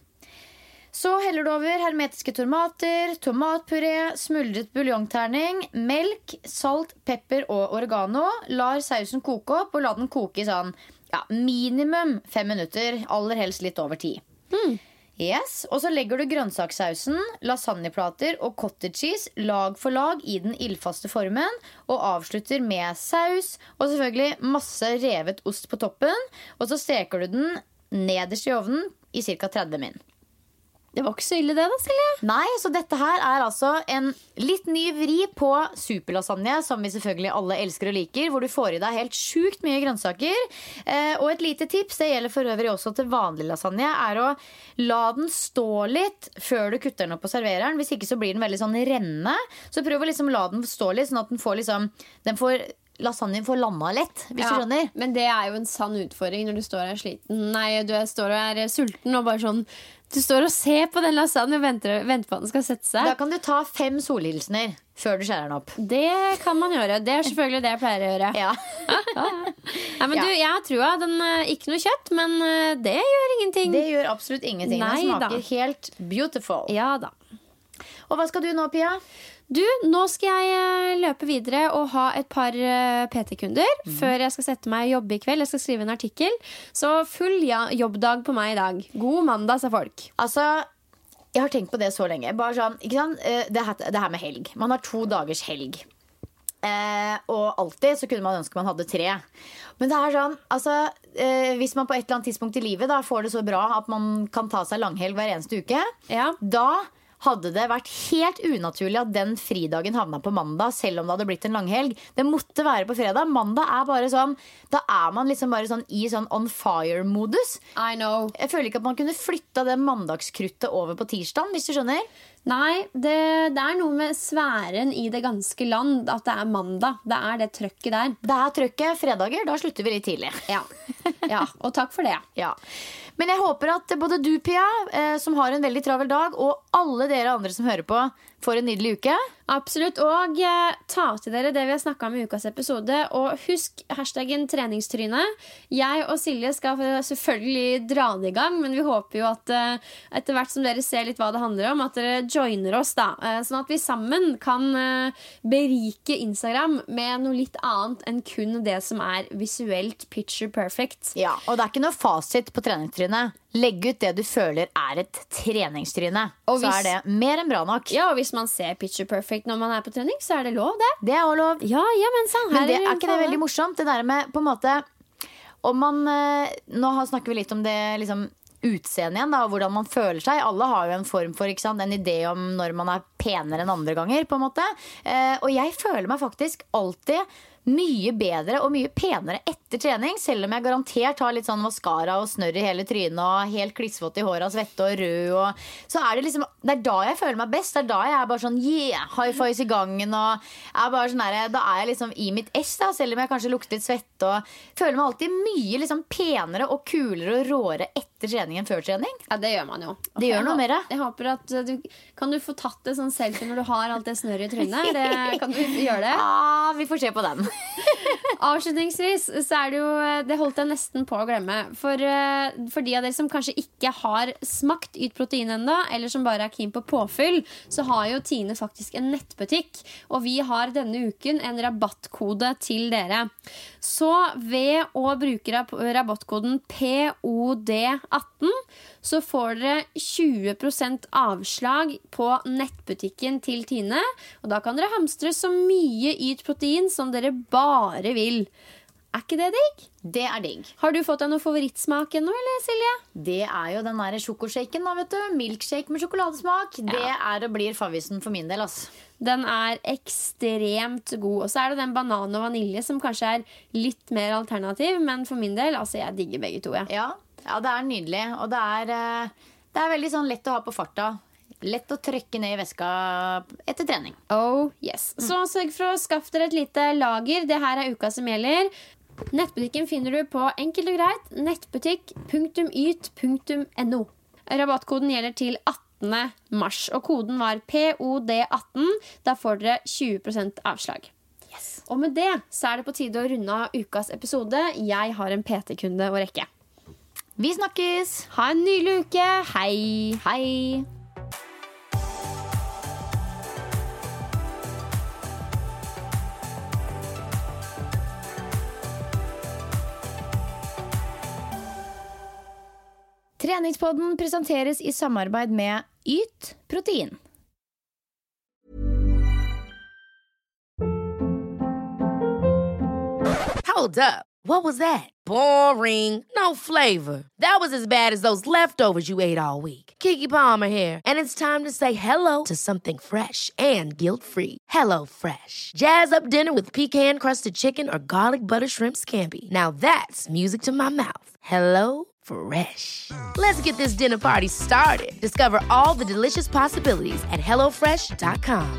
Så heller du over hermetiske tomater, tomatpuré, smuldret buljongterning, melk, salt, pepper og oregano. Lar sausen koke opp og la den koke i sånn minimum 5 minutter, aller helst litt over 10. Yes, og så legger du grønnsakssausen, lasagneplater og cottage cheese lag for lag i den ildfaste formen, og avslutter med saus og selvfølgelig masse revet ost på toppen, og så steker du den nederst i ovnen i ca. 30 min. Det var ikke så ille det da, Silje. Nei, så dette her er altså en litt ny vri på superlasagne, som vi selvfølgelig alle elsker og liker, hvor du får i deg helt sjukt mye grønnsaker. Og et lite tips, det gjelder for øvrig også til vanlig lasagne, er å la den stå litt før du kutter den opp og serverer den. Hvis ikke så blir den veldig sånn rennende. Så prøv å liksom la den stå litt, sånn at den får lasagnen får landa lett, hvis du skjønner. Men det er jo en sann utfordring når du står her sliten. Nei, du står og er sulten og bare sånn, du står og ser på den lasagnen og venter på at den skal sette seg. Da kan du ta 5 solhilsener før du skjærer den opp. Det kan man gjøre. Det er selvfølgelig det jeg pleier å gjøre. Ja. Men du, jeg tror at den ikke noe kjøtt, men det gjør ingenting. Det gjør absolutt ingenting. Den smaker helt beautiful. Ja da. Og hva skal du nå, Pia? Du, nå skal jeg løpe videre og ha et par PT-kunder før jeg skal sette meg og jobbe i kveld. Jeg skal skrive en artikkel. Så full jobbdag på meg i dag. God mandag, sa folk. Altså, jeg har tenkt på det så lenge. Bare sånn, ikke sant? Det her med helg. Man har 2 dagers helg. Og alltid så kunne man ønske man hadde 3. Men det er sånn, altså, hvis man på et eller annet tidspunkt i livet da får det så bra at man kan ta seg langhelg hver eneste uke, da hadde det vært helt unaturlig at den fridagen havna på mandag, selv om det hadde blitt en langhelg. Det måtte være på fredag. Mandag er bare sånn, da er man liksom bare sånn i sånn on fire-modus. I know. Jeg føler ikke at man kunne flytta det mandagskruttet over på tirsdagen, hvis du skjønner. Nei, det er noe med sfæren i det ganske land at det er mandag. Det er det trøkket der. Det er trøkket. Fredager, da slutter vi litt tidlig. Ja, og takk for det. Ja. Men jeg håper at både du, Pia, som har en veldig travel dag, og alle dere andre som hører på, får en nydelig uke. Absolutt, og ta til dere det vi har snakket om i ukas episode, og husk hashtaggen treningstryne. Jeg og Silje skal selvfølgelig dra det i gang, men vi håper jo at etter hvert som dere ser litt hva det handler om, at dere joiner oss da, sånn at vi sammen kan berike Instagram med noe litt annet enn kun det som er visuelt picture perfect. Ja, og det er ikke noe fasit på treningstryne. Legg ut det du føler er et treningstryne, så er det mer enn bra nok. Ja, og hvis man ser picture perfect når man er på trening, så er det lov det. Det er også lov. Ja, men det er ikke det veldig morsomt, det der med på en måte om man nå snakker vi litt om det liksom utseende igjen da, og hvordan man føler seg. Alle har jo en form for, ikke sant, en idé om når man penere enn andre ganger, på en måte. Og jeg føler meg faktisk alltid mye bedre og mye penere etter trening, selv om jeg garantert har litt sånn mascara og snørr i hele trynet og helt klissvått i håret og svette og rød og så det liksom, det da jeg føler meg best, det da jeg bare sånn high fives i gangen og bare sånn der, da jeg liksom i mitt ess da, selv om jeg kanskje lukter litt svette og føler meg alltid mye liksom penere og kulere og råere etter trening enn før trening. Ja, det gjør man jo. Det gjør noe mer. Jeg håper at kan du få tatt det sånn selv når du har alt det snørr i trynet? Kan du gjøre det? Ja, vi får se på den. Avslutningsvis så det jo, det holdt jeg nesten på å glemme. For de av dere som kanskje ikke har smakt Yt protein enda, eller som bare keen på påfyll, så har jo Tine faktisk en nettbutikk. Og vi har denne uken en rabattkode til dere. Så ved å bruke rabattkoden POD18 så får dere 20% avslag på nettbutikken til Tine. Og da kan dere hamstre så mye Yt protein som dere bare vil. Ikke det digg? Det digg. Har du fått deg noe favorittsmak ennå, eller Silje? Det jo den der sjokoshaken da, vet du. Milkshake med sjokoladesmak. Ja. Det og blir favisen for min del, ass. Den ekstremt god. Og så det den banan og vanilje som kanskje litt mer alternativ, men for min del, altså jeg digger begge to, ja, det nydelig. Og det veldig sånn lett å ha på farta. Lett å trykke ned i veska etter trening. Oh, yes. Så sørg for å skaffe dere et lite lager. Det her uka som gjelder. Nettbutikken finner du på enkelt og greit nettbutikk.yt.no. Rabattkoden gjelder til 18. mars, og koden var POD18. Da får dere 20% avslag. Yes. Og med det så det på tide å runde av ukas episode. Jeg har en PT-kunde å rekke. Vi snakkes! Ha en nydelig uke! Hei! Hei! Treningspodden presenteres i samarbeid med Yt protein. Hold up. What was that? Boring. No flavor. That was as bad as those leftovers you ate all week. Keke Palmer here, and it's time to say hello to something fresh and guilt-free. Hello Fresh. Jazz up dinner with pecan-crusted chicken or garlic butter shrimp scampi. Now that's music to my mouth. Hello Fresh. Let's get this dinner party started. Discover all the delicious possibilities at HelloFresh.com.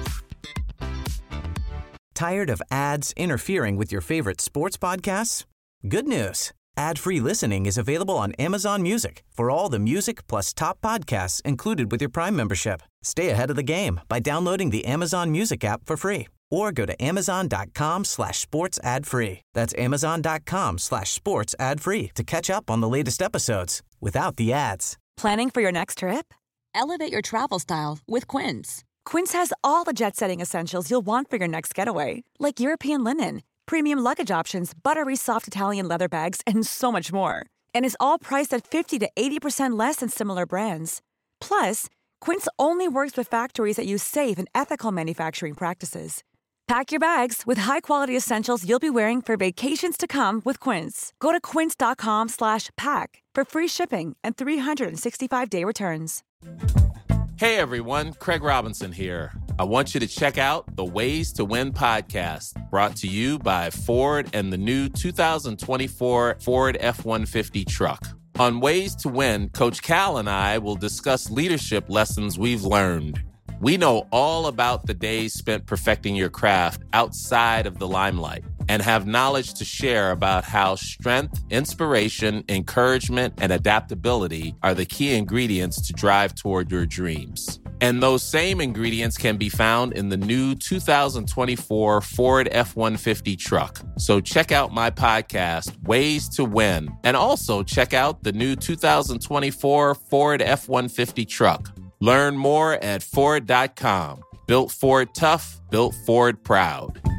Tired of ads interfering with your favorite sports podcasts? Good news. Ad-free listening is available on Amazon Music for all the music plus top podcasts included with your Prime membership. Stay ahead of the game by downloading the Amazon Music app for free or go to amazon.com/sports ad free. That's amazon.com/sports ad free to catch up on the latest episodes without the ads. Planning for your next trip? Elevate your travel style with Quince. Quince has all the jet-setting essentials you'll want for your next getaway, like European linen, premium luggage options, buttery soft Italian leather bags, and so much more. And is all priced at 50 to 80% less than similar brands. Plus, Quince only works with factories that use safe and ethical manufacturing practices. Pack your bags with high-quality essentials you'll be wearing for vacations to come with Quince. Go to quince.com/pack for free shipping and 365-day returns. Hey everyone, Craig Robinson here. I want you to check out the Ways to Win podcast, brought to you by Ford and the new 2024 Ford F-150 truck. On Ways to Win, Coach Cal and I will discuss leadership lessons we've learned. We know all about the days spent perfecting your craft outside of the limelight and have knowledge to share about how strength, inspiration, encouragement, and adaptability are the key ingredients to drive toward your dreams. And those same ingredients can be found in the new 2024 Ford F-150 truck. So check out my podcast, Ways to Win, and also check out the new 2024 Ford F-150 truck. Learn more at Ford.com. Built Ford tough, built Ford proud.